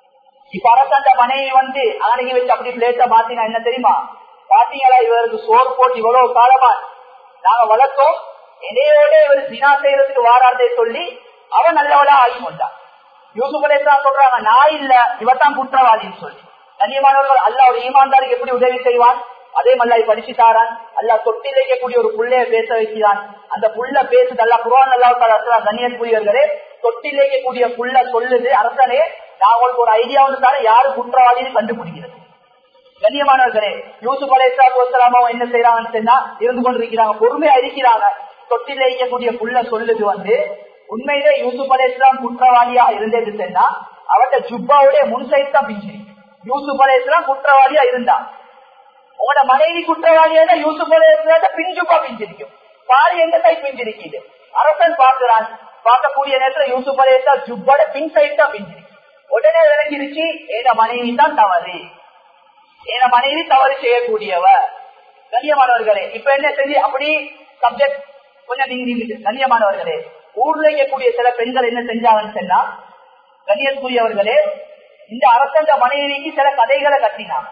இப்ப அரசாண்ட மனைவி அகனைக்கு வச்சு அப்படி பிளேட்ட மாத்தினா என்ன தெரியுமா? பாத்தீங்களா, இவருக்கு சோறு போட்டு இவ்வளவு காலமா நாங்க வளர்த்தோம், இடையோட இவர் தினா செய்யறதுக்கு வாராதே சொல்லி அவன் நல்லவளா ஆகி கொண்டான். யூசுப் அலைஹிஸ்ஸலாம் சொல்றாங்க, நான் இல்ல, இவத்தான் குற்றவாளின்னு சொல்லி. கண்ணியமானவர்கள், அல்லாஹ் ஒரு ஈமான்தாருக்கு எப்படி உதவி செய்வான்? அதே மல்லாய் படிச்சுட்டாரான். அல்லாஹ் தொட்டில் வைக்கக்கூடிய ஒரு புள்ளைய பேச வைக்கிறான். அந்த புள்ள பேசுது. அல்லாஹ் குர்ஆன் அல்லாஹ் கண்ணியத்துக்குரியவர்களே, தொட்டில் வைக்கக்கூடிய புள்ள சொல்லுது, அரசனே நான் உங்களுக்கு ஒரு ஐடியா ஒன்று தானே, யாரு குற்றவாளின்னு கண்டுபிடிக்கிறது. கண்ணியமானவர்களே, யூசுப் அலைஹிஸ்ஸலாத்து வஸ்ஸலாம் என்ன செய்யறாங்கன்னு சொன்னா, இருந்து கொண்டிருக்கிறாங்க, பொறுமையா இருக்கிறாங்க. தொட்டில் வைக்கக்கூடிய புள்ள சொல்லுது உண்மையிலே யூசுப் அலைஹிஸ்ஸலாம் குற்றவாளியா இருந்தது சொன்னா அவட்ட ஜுப்பாவுடைய முன்சைட் தான் பிஞ்சிருக்கு. யூசுப் அலைஹிஸ்ஸலாம் குற்றவாளியா இருந்தா, உங்களோட மனைவி குற்றவாளியா யூசுப் அலைஹிஸ்ஸலாத்த பிஞ்சுப்பா பிஞ்சிருக்கும். பாரு எங்க சைட் பிஞ்சிருக்குது. அரசன் பார்க்கிறான். பார்க்கக்கூடிய நேரத்தில் யூசுப் அலைஹிஸ்ஸலாம் ஜுப்பாட பின் சைட் தான் பிஞ்சிருக்கு. உடனே விளங்கிருச்சு, என் மனைவி தான் தவறு, என் மனைவி தவறு செய்யக்கூடியவ. கண்ணியமானவர்களே, இப்ப என்ன செஞ்சு அப்படி சப்ஜெக்ட் கொஞ்சம் நீங்க கண்ணியமானவர்களே, ஊர்ல இருக்கக்கூடிய சில பெண்கள் என்ன செஞ்சாங்கன்னு சொன்னா, கண்ணியத்துக்குரியவர்களே, இந்த அரசங்க மனைவிக்கு சில கதைகளை கட்டினாங்க.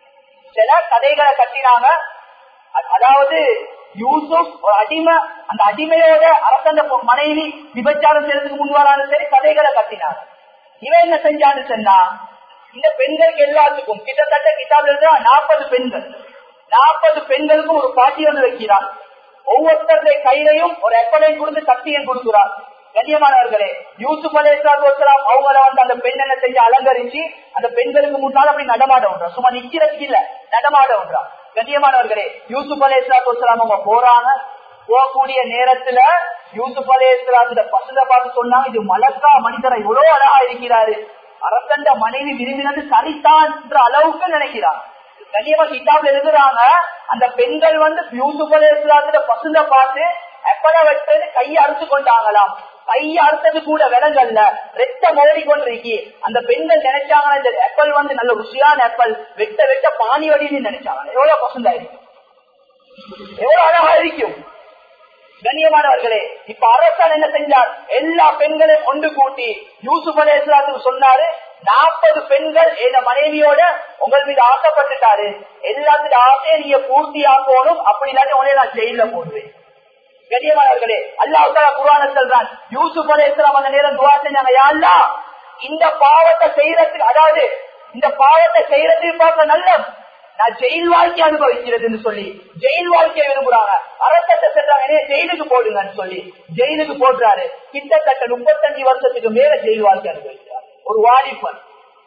அதாவது யூசுப் ஒரு அடிமை, அந்த அடிமையோட அரசங்க மனைவி விபச்சாரம் செய்யறதுக்கு முன்வராலும் சரி கதைகளை கட்டினாங்க. இவன் என்ன செஞ்சான்னு சொன்னா, இந்த பெண்களுக்கு எல்லாத்துக்கும் கிட்டத்தட்ட கிட்டாப்ல இருந்தா 40 பெண்கள், 40 பெண்களுக்கும் ஒரு பாட்டி வந்து வைக்கிறான். ஒவ்வொருத்தருடைய கையிலையும் ஒரு எப்பலை கொடுத்து சக்தியம் கொடுக்கிறார். கண்ணியமானவர்களே, யூசுப் அலைஹிஸ்ஸலாத்து வஸ்ஸலாம் அவங்கள அந்த பெண் என்ன செஞ்சு அலங்கரிச்சு அந்த பெண்களுக்கு முன்னால அப்படி நடமாட ஒன்றா, சும்மா நிக்கிறதுக்கு இல்ல, நடமாட ஒன்றா. கண்ணியமானவர்களே, யூசுப் அலைஹிஸ்ஸலாத்து வஸ்ஸலாம் அவங்க போறாங்க. போகக்கூடிய நேரத்துல யூசுப் அலைஹிஸ்ஸலாத்து பசங்க பார்த்து சொன்னாங்க, இது மலக்கா மனிதரை எவ்வளவு அழகா இருக்கிறாரு, அரசண்ட மனைவி விரும்பினது சரிதான் என்ற அளவுக்கு நினைக்கிறார். கண்ணியமா கிட்டாப்ல எழுதுறாங்க, அந்த பெண்கள் யூசுப் அலைஹிஸ்ஸலாத்து பசுந்த பார்த்து எப்பட வெட்டது கையை அறுத்து கொண்டாங்களாம். கையை அறுத்தது கூட விலங்கல்ல, ரத்தம் ஓடிக்கொண்டிருக்கி. அந்த பெண்கள் நினைச்சாங்க இந்த ஆப்பிள் நல்ல ருசியான ஆப்பிள், வெட்ட வெட்ட பானி வடின்னு நினைச்சாங்க. எவ்வளவு பசுந்தா இருக்கும், எவ்வளவு அழகா இருக்கும். கண்ணியமானவர்களே, இப்ப அரசன் என்ன செஞ்சார், எல்லா பெண்களையும் ஒன்று கூட்டி யூசுப் அலைஹிஸ்ஸலாத்துக்கு சொன்னாரு, 40 பெண்கள் என் மனைவியோட உங்கள் மீது ஆசைப்பட்டுட்டாரு, எல்லாத்துடைய ஆசையை நீங்க பூர்த்தி ஆக்கணும், அப்படி இல்லாட்டி உடனே நான் ஜெயில போடுவேன். கண்ணியமானவர்களே, அல்லாஹ் தஆலா குர்ஆன்ல சொல்றான், யூசுப் அலைஹிஸ்ஸலாம் அந்த நேரம் துஆ செஞ்சாங்க, யா அல்லாஹ் இந்த பாவத்தை செய்யறதுக்கு, அதாவது இந்த பாவத்தை செய்யறதுக்கு பார்க்க நல்ல நான் ஜெயில் வாழ்க்கை அனுபவிக்கிறதுன்னு சொல்லி ஜெயில் வாழ்க்கையை விரும்புறாங்க. அரசத்தை சென்றாங்க, ஜெயிலுக்கு போடுங்கன்னு சொல்லி ஜெயிலுக்கு போடுறாரு. கிட்டத்தட்ட 35 வருஷத்துக்கு மேல ஜெயில் வாழ்க்கை அனுபவிக்கிறார் ஒரு வாலிபன்.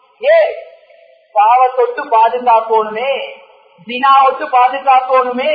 பாவத்தொட்டு பாதுகாக்கணுமே, தினாவத்து பாதுகாக்கணுமே,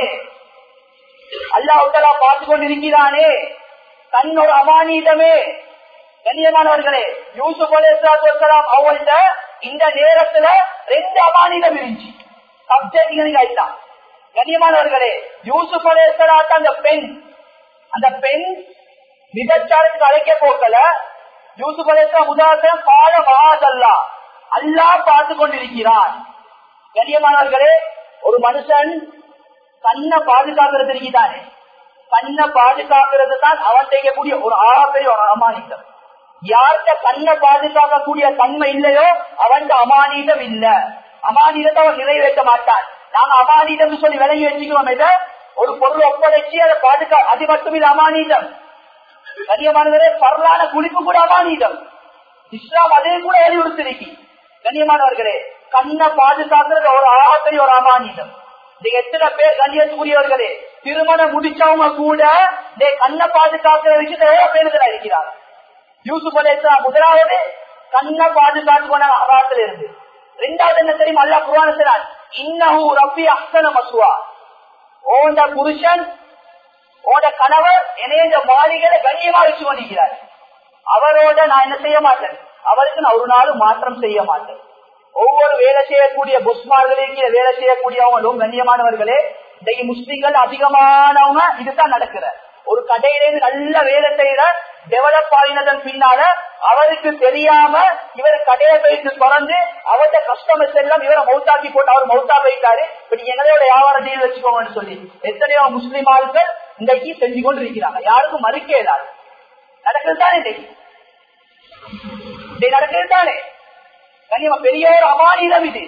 அல்லாஹ் பார்த்து கொண்டிருக்கிறானே, தன்னோட அமானிதமே. கண்ணியமானவர்களே, யூசுப் அலைஹிஸ்ஸலாத்து வஸ்ஸலாம் அவங்கள்ட்ட இந்த நேரத்துல 2 அமானிதம் இருந்துச்சு. சப்ஜெக்ட் ஆயிட்டான். கண்ணியமானவர்களே, யூசுப் அலைஹிஸ்ஸலாத்து அந்த பெண் விபச்சாரத்துக்கு அழைக்க போக்கல. யூசுப் அலைஹிஸ்ஸலாம் உதாரணம் பால மகாதல்லா, அல்லாஹ் பார்த்து கொண்டிருக்கிறான். கண்ணியமானவர்களே, ஒரு மனுஷன் கண்ணை பாதுகாக்கிறது இருக்குதானே, கண்ணை பாதுகாக்கிறது தான் அவன் செய்யக்கூடிய ஒரு ஆகப்பெரிய ஒரு அமானிதம். யார்கிட்ட கண்ணை பாதுகாக்கக்கூடிய தன்மை இல்லையோ அவன் அமானிதம் இல்ல, அமானிதத்தை அவன் நிறைவேற்ற மாட்டான். நாங்க அமானிதம் சொல்லி விலகி வச்சுக்கிறோம். இதை ஒரு பொருள் ஒப்படைச்சு அதை அது மட்டும் இல்ல அமானிதம். கண்ணியமானவரே, பரலான குளிப்பு கூட அமானிதம். இஸ்லாம் அதே கூட வலியுறுத்திருக்கு. கண்ணியமானவர்களே, கண்ணை பாதுகாக்கிறது ஒரு ஆகப்பெரிய ஒரு அமானிதம். எத்தனை பேர் கண்ணியத்துக்குரியவர்களே, திருமணம் முடிச்சவங்க கூட கண்ணை பாதுகாக்கிற விஷயத்தை எவ்வளவு பேருதலா இருக்கிறார். யூசுப் அலைஹிஸ்ஸலாம் முதலாவது கண்ணை பாதுகாத்து கொண்டாங்க அகாலத்துல இருந்து. 2வது என்ன தெரியுமா, அல்லாஹ் குர்ஆன்ல சொல்றான், இன்னஹு ரப்பி அஹ்ஸன மஸ்வா, ஓண்ட புருஷன் ஓட கணவர் என்னைய மாளிகையில கண்ணியமா வச்சு கொண்டிருக்கிறார். அவரோட நான் என்ன செய்ய மாட்டேன், அவருக்கு நான் ஒரு நாளும் மாற்றம் செய்ய மாட்டேன். ஒவ்வொரு வேலை செய்யக்கூடிய புஸ்மார்களுக்கு வேலை செய்யக்கூடியவங்களும் கண்ணியமானவர்களே, இன்னைக்கு முஸ்லிம்கள் அதிகமானவங்க இதுதான் நடக்கிற. ஒரு கடையிலேருந்து நல்ல வேலை செய்யற டெவலப் ஆகினதன் பின்னால அவருக்கு தெரியாம இவர் கடையை போயிட்டு தொடர்ந்து அவருடைய கஸ்டமர்ஸ் எல்லாம் இவரை மௌத்தாக்கி போட்டு அவர் மௌத்தா போயிட்டாரு, இப்படி எங்களோட வியாபாரம் டீல் வச்சுக்கோங்கன்னு சொல்லி எத்தனையோ முஸ்லிம் ஆட்கள் இன்றைக்கு செஞ்சு கொண்டு இருக்கிறாங்க. யாருக்கும் மறுக்க இயலாது. நடக்குது தானே, நடக்குது தானே. கண்ணியமா பெரிய ஒரு அமானிதம் இது.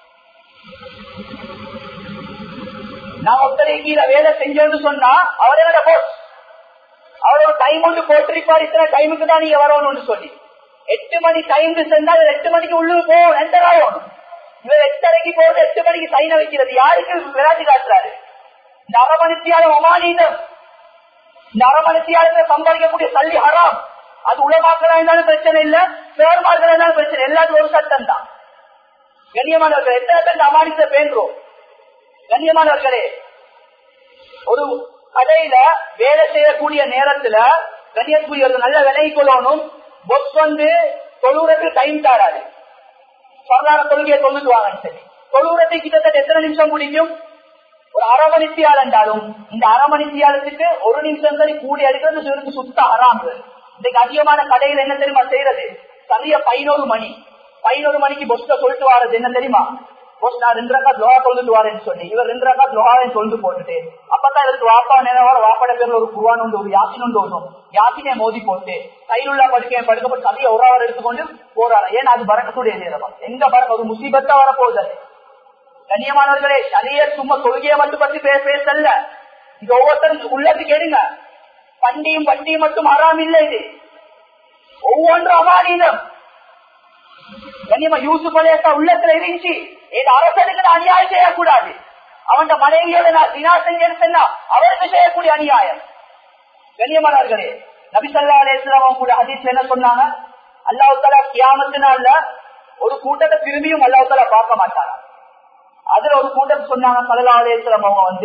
நான் ஒருத்தரை கீழே வேலை செஞ்சோன்னு சொன்னா அவர் என்னோட போஸ், அவர் ஒரு டைம் ஒன்று போட்டிருப்பார், இத்தனை டைமுக்கு தான் நீங்க வரணும்னு சொல்லி. 8 மணி டைம் செஞ்சா 8 மணிக்கு உள்ளுக்கு போகும், என்டர் ஆகணும். இவர் 8:30 போகுது, 8 மணிக்கு சைன வைக்கிறது. யாருக்கு விளையாட்டு காட்டுறாரு? இந்த அரமணித்தியாளர் அமானிதம். இந்த அரமணித்தியாளத்தை சம்பாதிக்கக்கூடிய சல்லி ஹராம். அது உலமாக்களா இருந்தாலும் பிரச்சனை இல்ல, சேர்மார்களா இருந்தாலும் பிரச்சனை, எல்லாத்துக்கும் ஒரு சட்டம் தான். கண்ணியமானவர்கள், எத்தனை பேர் அமானிதத்தை பேசுறோம்? கண்ணியமானவர்களே, ஒரு கடையில வேலை செய்யக்கூடிய நேரத்துல கண்ணியத்துக்குரியவர்கள் நல்ல விலை கொள்ளணும். பொஸ் தொழுறதுக்கு டைம் தாராது. சொல்லாத தொழுகையை தொழுது வாங்கன்னு சொல்லி தொழுறதை கிட்டத்தட்ட எத்தனை நிமிஷம் முடிக்கும்? ஒரு அரை மணித்தியால் என்றாலும் இந்த அரை மணித்தியாலத்துக்கு ஒரு நிமிஷம் சரி கூடி எடுக்கிறது சிறுக்கு சுத்த ஆறாமல். இன்னைக்கு அதிகமான கடையில் என்ன தெரியுமா செய்யறது? சரியா 11 மணிக்கு பொஸ்ட சொல்லிட்டு வாரது என்ன தெரியுமா? பொஸ் நான் 2 ரக்காத் லோகா தொழுது வாரேன்னு சொல்லி இவர் 2 ரக்காத் லோகாவையும் சொல்லிட்டு போட்டுட்டு அப்பதான் இவருக்கு வாப்பா நேரம் வாப்பாட பேர்ல ஒரு குர்ஆன் உண்டு, ஒரு யாசின் ஒன்று வரும். யாசினை மோதி போட்டு கையிலுள்ள படுக்கையை படுக்கப்பட்டு சரியா ஒரு அவர் எடுத்துக்கொண்டு போறாரு. ஏன்னா அது பறக்கக்கூடிய நேரம். எங்க பறக்க ஒரு முசீபத்தா வரப்போகுது. கண்ணியமானவர்களே, சரிய சும்மா தொழுகையை மட்டும் பத்தி பேசல. இது ஒவ்வொருத்தரும் உள்ளத்துக்கு எடுங்க. பண்டியும் வட்டியும் மட்டும் அறாம இல்லை, இது ஒவ்வொன்றும் அமானிதம். கண்ணியமா யூசுப் அலைஹிஸ்ஸலாம் உள்ளத்துல இருந்துச்சு, என் அரசனுக்கு நான் அநியாயம் செய்யக்கூடாது, அவன் மனைவியோட நான் தினா செஞ்சேன்னு அவருக்கு செய்யக்கூடிய அநியாயம். கண்ணியமானவர்களே, நபி ஸல்லல்லாஹு அலைஹி வஸல்லம் கூட ஹதீஸ்ல என்ன சொன்னாங்க? அல்லாஹ் தஆலா கியாமத் நாள்ல ஒரு கூட்டத்தை திரும்பியும் அல்லாஹ் தஆலா பார்க்க மாட்டாரா. அதுல ஒரு கூட்டத்தை சொன்னாங்க ஸல்லல்லாஹு அலைஹி வஸல்லம்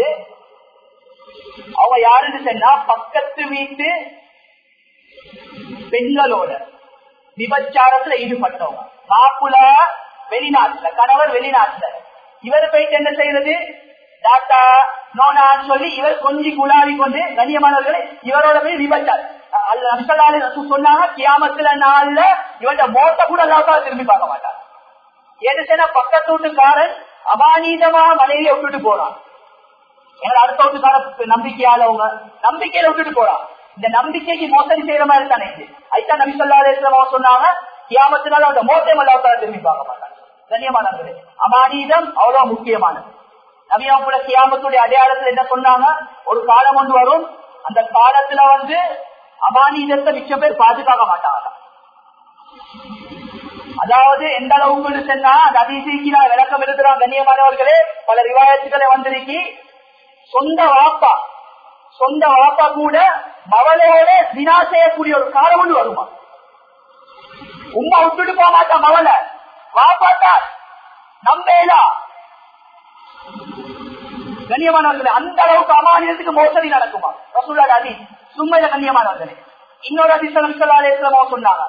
அவங்க யாருன்னு சொன்னா பக்கத்து வீட்டு பெண்களோட விபச்சாரத்துல ஈடுபட்டவங்க. மாப்புல வெளிநாட்டுல, கணவர் வெளிநாட்டுல, இவர் போயிட்டு என்ன செய்யறது? டாக்டா நோனான்னு சொல்லி இவர் கொஞ்சம் குழாவி கொண்டு கண்ணியமானவர்களை இவரோட போய் விபச்சாரம் சொன்னாங்க. கியாமத்துல நாள்ல இவருடைய மோட்ட கூட அல்லாஹ் திரும்பி பார்க்க மாட்டார். ஏன்னா பக்கத்து வீட்டுக்காரன் அமானீதமா மனைவியை விட்டுட்டு போறான். எங்களை அடுத்த வீட்டுக்கார நம்பிக்கையாளவங்க நம்பிக்கையில விட்டுட்டு போறான். இந்த நம்பிக்கைக்கு மோசடி செய்யற மாதிரி தானே இது. அதுதான் நபி ஸல்லல்லாஹு அலைஹி வஸல்லம் சொன்னாங்க, கியாமத்தினால அந்த மோசம் அல்லாஹ் திரும்பி பார்க்க மாட்டாங்க. கண்ணியமானவர்களே, அமானீதம் அவ்வளவு முக்கியமானது. நபியா கூட கியாமத்துடைய அடையாளத்துல என்ன சொன்னாங்க? ஒரு காலம் ஒன்று வரும், அந்த காலத்துல அமானீதத்தை மிச்ச பேர் பாதுகாக்க மாட்டாங்க. அதாவது எந்த அளவுக்கு சொன்னா அந்த அதிசயிக்கு நான் விளக்கம் எழுதுறான். கண்ணியமானவர்களே, பல ரிவாயத்துக்களை வந்திருக்கி, சொந்த வாப்பா கூட மவளையோட தினா செய்யக்கூடிய ஒரு காலம் ஒன்று வருமா. உமா விட்டுட்டு போக மாட்டா மவளை, வாப்பாட்டா நம்பேலா. கண்ணியமானவர்களே, அந்த அளவுக்கு அமானியத்துக்கு மோசடி நடக்குமா? ரசூலுல்லாஹி அதி சும்மையில கண்ணியமானவர்களே, இன்னொரு ஹதீஸ் ஸல்லல்லாஹு அலைஹி வஸல்லம் சொன்னாங்க,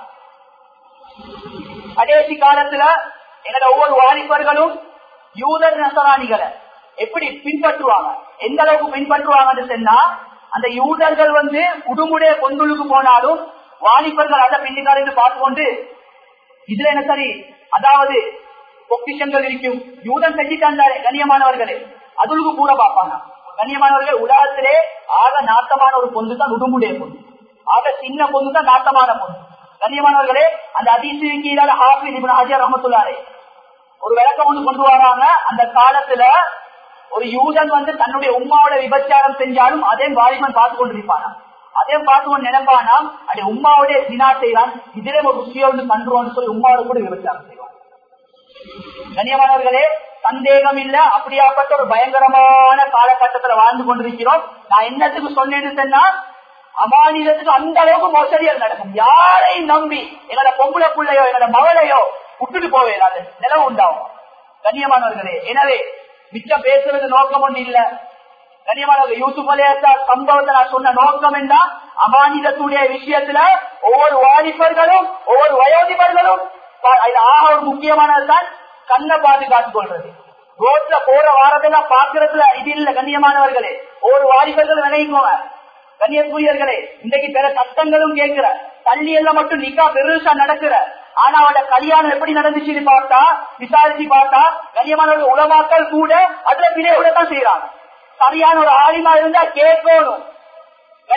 கடைசி காலத்துல எங்களோட ஒவ்வொரு வாலிபர்களும் யூதர் நசராணிகளை எப்படி பின்பற்றுவாங்க, எந்த அளவுக்கு பின்பற்றுவாங்கன்னு சொன்னா, அந்த யூதர்கள் உடுமுடைய கொண்டுழுக்கு போனாலும் வாலிபர்கள் அதை பின்னிக்காரன்னு பார்த்துக்கொண்டு இதுல என்ன சரி, அதாவது பொக்கிஷங்கள் இருக்கும், யூதன் செஞ்சுட்டாண்டாரே. கண்ணியமானவர்களே, அதுக்கு கூட பார்ப்பாங்க. கண்ணியமானவர்களே, உலகத்திலே ஆக நாட்டமான ஒரு பொண்ணு தான் உடுமுடைய பொண்ணு, ஆக சின்ன பொண்ணு தான் நாட்டமான பொண்ணு. கண்ணியமானவர்களே, அந்த அதிசயிக்கீழால ஹாஃபிஸ் இப்னு ஹஜர் ரஹ்மத்துல்லாஹி ஒரு விளக்கம் ஒன்று கொண்டு வராங்க. அந்த காலத்துல ஒரு யூதன் தன்னுடைய உம்மாவோட விபச்சாரம் செஞ்சாலும் அதே வாலிபன் பார்த்து கொண்டிருப்பானா, அதே பார்த்து கொண்டு நினைப்பானா, அது உம்மாவுடைய தினா செய்வான், இதிலே ஒரு ருசியோடு கண்டுருவான்னு சொல்லி உம்மாவோட கூட விபச்சாரம் செய்வான். கண்ணியமானவர்களே, சந்தேகம் இல்ல, அப்படியாப்பட்ட ஒரு பயங்கரமான காலகட்டத்துல வாழ்ந்து கொண்டிருக்கிறோம். நான் என்னத்துக்கு சொன்னேன்னு சொன்னா, அமானிதத்துக்கு அந்த அளவுக்கு மோசடிகள் நடக்கும். யாரையும் நம்பி என்னோட பொம்பளை பிள்ளையோ என்னோட மகளையோ விட்டுட்டு போவேன் நிலவு உண்டாகும். கண்ணியமானவர்களே, எனவே மிச்சம் பேசுறது நோக்கம் ஒன்று இல்ல. கண்ணியமானவர்கள், யூசுப் அலைஹிஸ்ஸலாம் சம்பவத்தை நான் சொன்ன நோக்கம் என்ன? அமானிதத்துடைய விஷயத்துல ஒவ்வொரு வாலிபர்களும் ஒவ்வொரு வயோதிபர்களும் ஒரு முக்கியமானதுதான் கண்ணை பாதுகாத்துக் கொள்றது. ரோட்ல போற வாரத்தெல்லாம் பாக்குறதுல இது இல்ல. கண்ணியமானவர்களே, ஒவ்வொரு வாலிபர்கள் விளைவிக்குவாங்க. கண்ணியக்குரியர்களே, இன்றைக்கு பிற சட்டங்களும் கேட்கிற தள்ளி எல்லாம் மட்டும் நிக்கா பெருசா நடக்கிற, ஆனா அவட கல்யாணம் எப்படி நடந்துச்சுன்னு பார்த்தா, விசாரிச்சு பார்த்தா, கண்ணியமானவர்கள் உலமாக்கள் கூட அதுல பிழையோட தான் செய்யறாங்க. சரியான ஒரு ஆலிமா இருந்தா கேட்கணும்.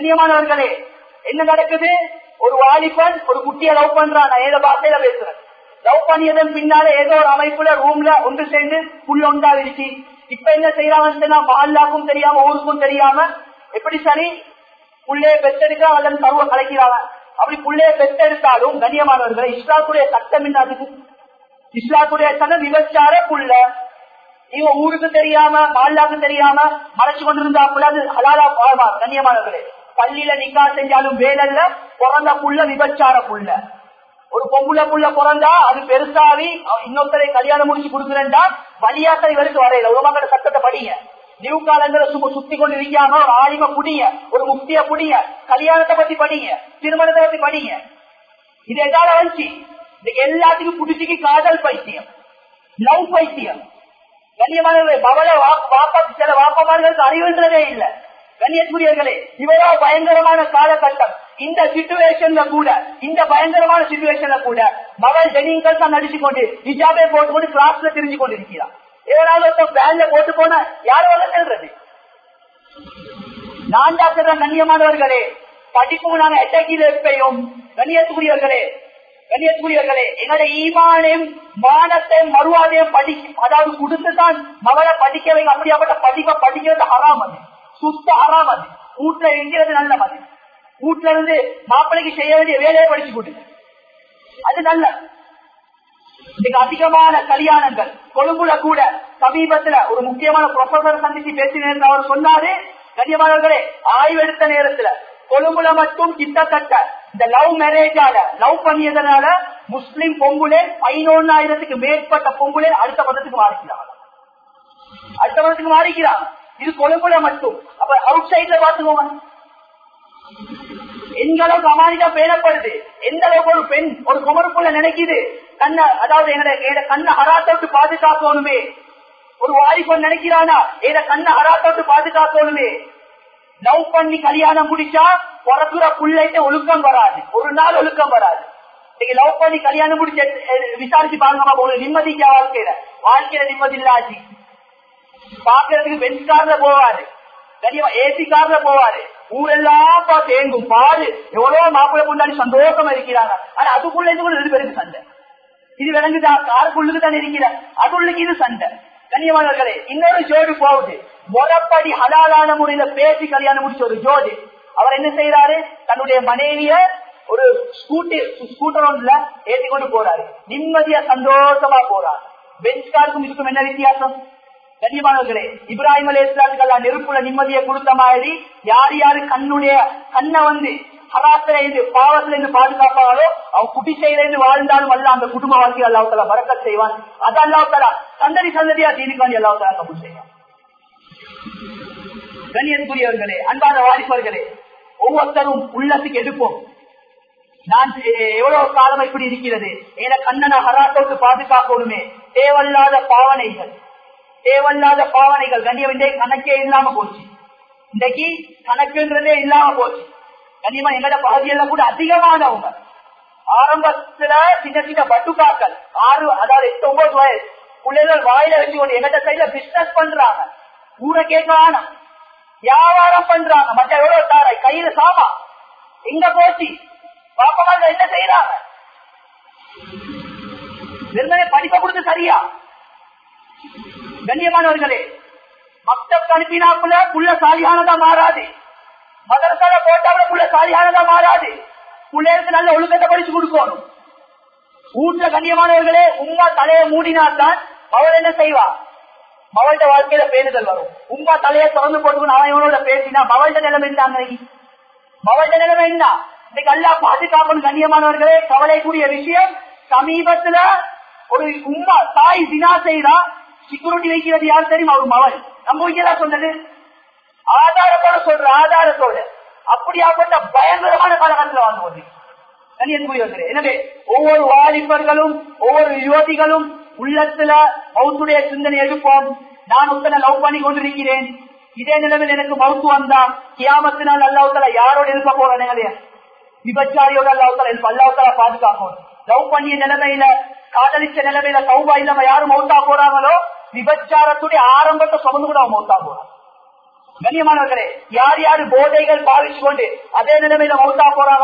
கண்ணியமானவர்களே, என்ன நடக்குது? ஒரு வாலிபன் ஒரு குட்டியை லவ் பண்றான், நான் ஏதோ பாசையில பேசுறேன், லவ் பண்ணியதன் பின்னால ஏதோ ஒரு அமைப்புல ரூம்ல ஒன்று சேர்ந்து புள்ள உண்டாவிடுச்சு. இப்ப என்ன செய்யறாங்கன்னா மஹல்லாக்கும் தெரியாம ஊருக்கும் தெரியாம எப்படி சரி புள்ளைய பெத்தெடுக்க அல்லது கருவ கலைக்கிறாங்க. அப்படி புள்ளைய பெத்தெடுத்தாலும் கண்ணியமானவர்களை இஸ்லாத்துடைய சட்டம் என்ன? அதுக்கு இஸ்லாத்துடைய சட்டம் விபச்சார புள்ள இவங்க ஊருக்கு தெரியாம மஹல்லாக்கு தெரியாம மறைச்சு கொண்டிருந்தா அது ஹலாலா பாவமா? கண்ணியமானவர்களே, பள்ளியில நிக்கா செஞ்சாலும் வேலைல பிறந்த புள்ள விபச்சார புள்ள. ஒரு பொம்புல புள்ள பிறந்தா அது பெருசாவி இன்னொருத்தரை கல்யாணம் முடிச்சு கொடுக்குறேன்டா வழியாக்க இவருக்கு வரையில உலகங்கள சட்டத்தை படிங்க. நியூ காலங்களை சுத்தி கொண்டு இருக்காம ஒரு ஆலிம புடிங்க, ஒரு முக்திய புடிங்க, கல்யாணத்தை பத்தி படிங்க, திருமணத்தை பத்தி படிங்க. இது எதால வந்துச்சு? இன்னைக்கு எல்லாத்துக்கும் புடிச்சிக்கு காதல் பைத்தியம், லவ் பைத்தியம். கண்ணியமான பவள வாப்பா சில வாப்பமார்களுக்கு அறிவுன்றதே இல்ல. கண்ணியத்துக்குரியவர்களே, இவ்வளவு பயங்கரமான காலகட்டம். இந்த சிச்சுவேஷன்ல கூட, இந்த பயங்கரமான சிச்சுவேஷன்ல கூட மகள் டெனிங்கல் தான் நடிச்சு கொண்டு ஹிஜாபே போட்டுக்கொண்டு கிளாஸ்ல தெரிஞ்சு கொண்டு இருக்கிறார். எவனாவது பேன்ல போட்டு போன யாரும் செல்றது? நான் தான் சொல்றேன் கண்ணியமானவர்களே, படிப்பும் நாங்க எட்டக்கில எப்பையும். கண்ணியத்துக்குரியவர்களே, எங்களுடைய ஈமானையும் மானத்தையும் மறுவாதையும் அதாவது கொடுத்துதான் மகளை படிக்க வைக்க. அப்படியாப்பட்ட படிப்பை படிக்கிறது ஹராம், அது சுத்த ஹராம். அது வீட்டுல எங்கிறது நல்ல மது. வீட்டுல இருந்து மாப்பிள்ளைக்கு செய்ய வேண்டிய வேலையை படிச்சு கொடுங்க, அது நல்ல. இன்னைக்கு அதிகமான கல்யாணங்கள் கொழும்புல கூட சமீபத்துல ஒரு முக்கியமான ப்ரொஃபசர் சந்திச்சு பேசினேன். அவர் சொன்னாரு, கண்ணியமானவர்களே, ஆய்வு எடுத்த நேரத்துல கொழும்புல மட்டும் கிட்டத்தட்ட இந்த லவ் மேரேஜால லவ் பண்ணியதனால முஸ்லிம் பொம்புலே 11,000க்கு மேற்பட்ட பொம்புலே அடுத்த மதத்துக்கு மாறிக்கிறாங்க. இது கொழும்புல மட்டும். அப்ப அவுட் சைட்ல பாத்துக்கோங்க எந்த அளவுக்கு அமானிதா பேணப்படுது, எந்த அளவுக்கு ஒரு பெண் ஒரு குமருக்குள்ள நினைக்குது கண்ண, அதாவது எங்க கண்ணை ஹராத்தோட்டு பாதுகாக்கணுமே. ஒரு வாலிபன் நினைக்கிறானா எங்க கண்ணை ஹராத்தோட்டு பாதுகாக்கணுமே. லவ் பண்ணி கல்யாணம் முடிச்சா பிறகுற புள்ளைட்டு ஒழுக்கம் வராது, ஒரு நாள் ஒழுக்கம் வராது. நீங்க லவ் பண்ணி கல்யாணம் முடிச்சு விசாரிச்சு பாருங்கம்மா, உங்களுக்கு நிம்மதிக்கா வாழ்க்கையில நிம்மதி இல்லாச்சு. பாக்குறதுக்கு பெஞ்ச் கார்ல போவாரு, ஏசி கார்ல போவாரு, ஊரெல்லாம் தேங்கும் பாரு எவ்வளவு மாப்பிள்ளை கொண்டாடி சந்தோஷமா இருக்கிறாங்க. ஆனா அதுக்குள்ள இது கூட 2 பேருக்கு சண்டை. இது விளங்குதா? காருக்குள்ளுக்கு தான் இருக்கிற அதுள்ளுக்கு இது சண்டை. கண்ணியமானவர்களே, இன்னொரு ஜோடி போகுது, முறைப்படி ஹலாலான முறையில பேசி கல்யாணம் முடிச்ச ஒரு ஜோடி. அவர் என்ன செய்யறாரு, தன்னுடைய மனைவிய ஒரு ஸ்கூட்டர் ஒன்றுல ஏற்றி கொண்டு போறாரு, நிம்மதியா சந்தோஷமா போறாரு. பெஞ்ச் காருக்கும் இதுக்கும் என்ன வித்தியாசம்? கண்ணியமானவர்களே, இப்ராஹிம் அலைஹிஸ்ஸலாம் நெருப்புல நிம்மதியை கொடுத்த மாதிரி யார் யாரு கண்ணை வந்து ஹராத்துல இருந்து பாவத்துல இருந்து பாதுகாப்பாங்களோ அவன் குடிசையில இருந்து வாழ்ந்தாலும் அல்ல அந்த குடும்ப வாழ்க்கை அல்லாஹ் தஆலா பரக்கத் செய்வான். அது அல்லாஹ் தஆலா சந்ததியா தீனுக்காண்டி அல்லாஹ் தஆலா கபூல் செய்வான். கண்ணியத்துக்குரியவர்களே, அன்பான வாலிபர்களே, ஒவ்வொருத்தரும் உள்ளத்துக்கு எடுப்போம். நான் எவ்வளவு காலம் இப்படி இருக்கிறது, என கண்ணனை ஹராத்தோட்டு பாதுகாக்கணுமே. தேவையில்லாத பாவனைகள் கண்ணியம் இன்றைக்கு கணக்கே இல்லாம போச்சு. இன்றைக்கு கணக்குன்றதே இல்லாம போச்சு. கண்ணியமா எங்கட பகுதியெல்லாம் கூட அதிகமானவங்க ஆரம்பத்துல சின்ன சின்ன பட்டுக்காக்கள் 6 அதாவது 8-9 வயசு பிள்ளைகள் வாயில வச்சுக்கொண்டு எங்கட சைட்ல பிசினஸ் பண்றாங்க. ஊரை கேட்க வேணாம், வியாபாரம் பண்றாங்க. மற்ற எவ்வளவு தாராய் கையில சாமா எங்க போச்சு? பாப்பமாக என்ன செய்யறாங்க? வெறுமனே படிப்பை கொடுத்து சரியா? கண்ணியமானவர்களே, மக்தப் அனுப்பினாப்புல புள்ள சாலியானதா மாறாது, மதரசால போட்டாப்புல புள்ள சாலியானதா மாறாது. பிள்ளைகளுக்கு நல்ல ஒழுக்கத்தை படிச்சு கொடுக்கணும். வீட்டுல கண்ணியமானவர்களே, உம்மா தலையை மூடினால்தான் அவள் என்ன செய்வா? மவள்ட வாழ்க்கையில பேணுதல் வரும். உம்மா தலையை திறந்து போட்டுக்கணும். அவன் இவனோட பேசினா மவள்ட நிலைமை இருந்தாங்க. மவள்ட நிலைமை என்ன? இன்னைக்கு அல்லா பாதுகாக்கணும். கண்ணியமானவர்களே, கவலைக்குரிய விஷயம், சமீபத்துல ஒரு உம்மா தாய் தினா செய்தா செக்யூரிட்டி வைக்கிறது யார் தெரியுமா? ஒரு மவள். நம்ம வைக்கலாம் சொன்னது ஆதாரத்தோட சொல்ற, ஆதாரத்தோட. அப்படியாப்பட்ட பயங்கரமான காலகட்டத்தில் வாழ்ந்து கொண்டு கண்ணியத்துக்குரியவர்களே, எனவே ஒவ்வொரு வாலிபர்களும் ஒவ்வொரு யுவதிகளும் உள்ளத்துல மௌத்துடைய சிந்தனை எடுப்போம். நான் உத்தனை லவ் பண்ணி கொண்டிருக்கிறேன், இதே நிலைமையில் எனக்கு மௌத்து வந்தா கியாமத்தினால் அல்லாஹ் தஆலா யாரோட இருக்க போறானே? விபச்சாரியோட அல்லாஹ் தஆலா பாதுகாப்போம். லவ் பண்ணிய நிலைமையில, காதலிச்ச நிலைமையில தௌபா இல்லாம யாரு மௌத்தா போறாங்களோ விபச்சாரத்துடைய ஆரம்பத்தை சுமந்து கூட அவன் மௌத்தா போறான். கண்ணியமானவர்களே, யார் யாரு போதைகள் பாவிச்சு கொண்டு அதே நிலைமையில மௌத்தா போறாங்களோ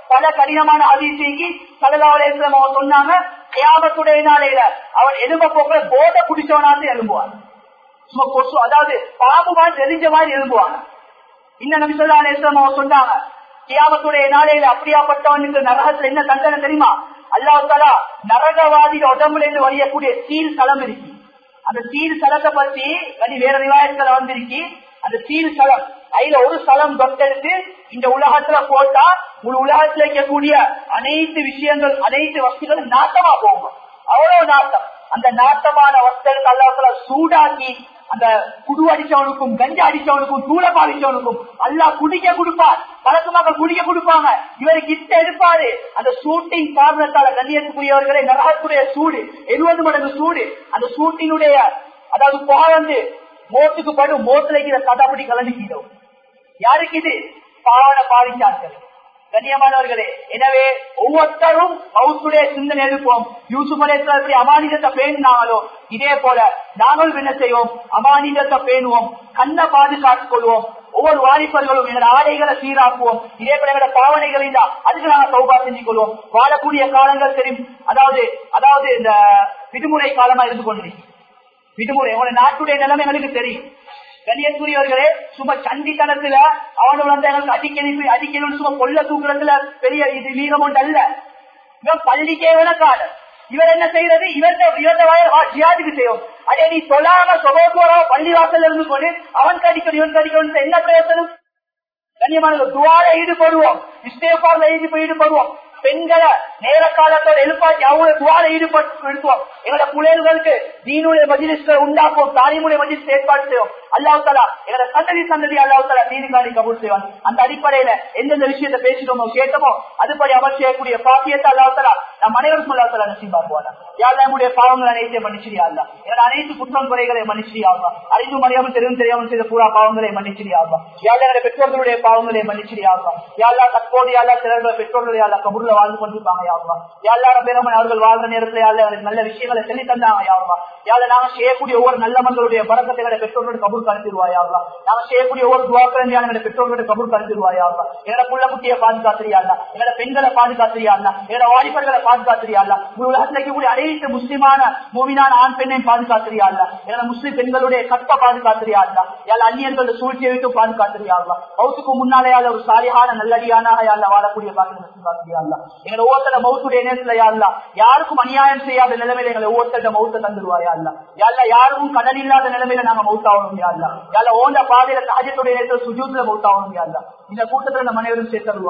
பல கடினமான அதிர்ச்சிக்கு சல்லல்லாஹு அவங்க சொன்னாங்க, கியாமத்துடைய நாளையில அவன் எலும்ப போக்குல போதை குடிச்சவனாந்து எழும்புவான். சும்மா கொசு, அதாவது பாம்பு மாதிரி எரிஞ்ச மாதிரி எழும்புவாங்க. இன்னும் நபி ஸல்லல்லாஹு அலைஹி வஸல்லம் அவங்க சொன்னாங்க, கியாமத்துடைய நாளையில அப்படியாப்பட்டவனுக்கு நரகத்துல என்ன தண்டனை தெரியுமா? அல்லாஹ் தஆலா நரகவாதியோட உடம்புல இருந்து வழியக்கூடிய சீல் சலம் இருக்கு. அந்த சீல் சலத்தை பத்தி வேற ரிவாயத்துல வந்திருக்கு. அந்த சீல் சலம் அதுல ஒரு சலம் தொட்டெடுத்து இந்த உலகத்துல போட்டா ஒரு உலகத்துல இருக்கக்கூடிய அனைத்து விஷயங்கள் அனைத்து வஸ்துகளும் நாட்டமா போகும். அவ்வளவு நாட்டம். அந்த நாட்டமான வஸ்துகளுக்கு அல்லாஹ் சூடாக்கி அந்த குடு அடிச்சவனுக்கும் கஞ்சா அடிச்சவனுக்கும் தூளம் அடிச்சவனுக்கும் அல்லாஹ் குடிக்க கொடுப்பார். பழக்கமாக குடிக்க கொடுப்பாங்க. இவரு கிட்ட எடுப்பாரு. அந்த சூட்டிங் காரணத்தால கண்ணியத்துக்குரியவர்களை நரகத்துடைய சூடு 70 மடங்கு சூடு. அந்த சூட்டினுடைய அதாவது புகை வந்து மோட்டுக்கு படும். மோட்டுல இருக்கிற கதாப்படி கலந்துக்கிடும். யாருக்கு இது? பாவனை பாவிச்சார்கள். கண்ணியமானவர்களே, எனவே ஒவ்வொருத்தரும் மவுத்துடைய சிந்தனை எழுப்போம். யூசுப் அலைஹிஸ்ஸலாம் அமானிதத்தை பேணினாங்களோ இதே போல நாங்கள் என்ன செய்வோம்? அமானிதத்தை பேணுவோம், கண்ணை பாதுகாத்துக் கொள்வோம். ஒவ்வொரு வாலிபர்களும் எங்களோட ஆடைகளை சீராக்குவோம். இதே போல எங்களோட பாவனைகள் இல்ல அதுக்கு நாங்கள் தௌபா செஞ்சு கொள்வோம். வாழக்கூடிய காலங்கள் தெரியும். அதாவது இந்த விடுமுறை காலமா இருந்து கொண்டிருக்கு. விடுமுறை உங்களுடைய நாட்டுடைய நிலைமை எங்களுக்கு தெரியும். கண்ணியத்துரியவர்களே, சும்மா சண்டித்தனத்துல அவனோட வந்து எங்களுக்கு அடிக்கணும் சும்மா கொல்ல தூக்குறதுல பெரிய இது வீரம் ஒன்று அல்ல. இவன் பள்ளிக்கே காலம். இவர் என்ன செய்யறது? இவருக்கு செய்யும். அதே நீ சொல்லாம சொகோரோ பள்ளிவாசல் இருந்து கொண்டு அவன் கடிக்கணும் இவன் கடிக்கணும் என்ன பிரயோசனம்? கண்ணியமான துவார ஈடுபடுவோம், இஸ்தேஃபார்ல ஈடுபடுவோம். பெண்களை நேர காலத்தோட எழுப்பாட்டி அவங்க துவார ஈடுபடுத்துவோம். எங்களோட பிள்ளைகளுக்கு தீனுடைய மஜ்லிஸ்களை உண்டாக்குவோம், தாலிமுடைய மஜ்லிஸ் ஏற்பாடு செய்வோம். அல்லாஹ் தஆலா எங்களோட சந்ததி அல்லாஹ் தஆலா தீனுக்காண்டி கபூல் செய்வான். அந்த அடிப்படையில எந்தெந்த விஷயத்தை பேசிட்டோமோ கேட்டோமோ அதுபடி அமல் செய்யக்கூடிய பாக்கியத்தை அல்லாஹ் தஆலா நம் அனைவருக்கும் அல்லாஹ் தஆலா நசீபாக்குவானா. யா அல்லாஹ் நம்முடைய பாவங்கள் அனைத்தையும் மன்னிச்சியா அல்லாஹ். எங்களோட அனைத்து குற்றம் குறைகளை மன்னிச்சியா அல்லாஹ். அறிந்தும் அறியாமல் தெரியாமல் செய்த பூரா பாவங்களை மன்னிச்சியா அல்லாஹ். யா அல்லாஹ் எங்களுடைய பெற்றோர்களுடைய பாவங்களை மன்னிச்சியா அல்லாஹ். யா அல்லாஹ் தற்போது யா அல்லாஹ் சிலர்கள் பெற்றோர்கள் யா அல்லாஹ் கபூர்ல வாழ்ந்து கொண்டிருப்பாங்க யா அல்லாஹ். யா அல்லாஹ் ரப்பேரஹ்மான் அவர்கள் வாழ்ற நேரத்துல யா அல்லாஹ் நல்ல விஷயங்களை சொல்லி தந்தாங்க யா அல்லாஹ். யா அல்லாஹ் நாங்க செய்யக்கூடிய ஒவ்வொரு நல்ல மக்களுடைய பரக்கத்தை எங்களுடைய பெற்றோர்களுடைய கபூல் கருத்திடுவாயா அல்லாஹ். நாங்க செய்யக்கூடிய ஒவ்வொரு துஆக்களும் எங்களுடைய பெற்றோர்களுடைய கபூல் கருத்திடுவாயா அல்லாஹ். எங்களோட புள்ள குட்டியை பாதுகாத்திரியா அல்லாஹ். எங்களோட பெண்களை பாதுகாத்திரியா அல்லாஹ். எங்களோட வாலிபர்களை பாதுகாத்திரியா அல்லாஹ். உலகத்தில் இருக்கக்கூடிய அனைத்து முஸ்லிமான மூமினான ஆண் பெண்ணையும் பாதுகாத்திரியா அல்லாஹ். எங்களோட முஸ்லிம் பெண்களுடைய கற்பை பாதுகாத்திரியா அல்லாஹ். யாழ் அந்நியர்களுடைய சூழ்ச்சியை விட்டு பாதுகாத்திரியா அல்லாஹ். மௌத்துக்கு முன்னாலே ஒரு சாலிஹான நல்லடியானாக யாழ்ல வாழக்கூடிய பாதுகாத்திரியா அல்லாஹ். எங்களை ஒவ்வொருத்தர மௌத்துடைய நேரத்துல யா அல்லாஹ் யாருக்கும் அநியாயம் செய்யாத நிலைமையில எங்களை ஒவ்வொருத்தர மௌத்த தந்துருவாயா அல்லாஹ். யா அல்லாஹ் யாருக்கும் கடன் இல்லாத நிலைமையில நாங்க மௌத்தாகணும் யா அல்லாஹ். யா அல்லாஹ் ஓண்ட பாதையில சஹஜத்துடைய நேரத்துல சுஜூத்ல மௌத்தாகணும் யா அல்லாஹ். இந்த கூட்டத்துல நம்ம அனைவரும் சேர்த்து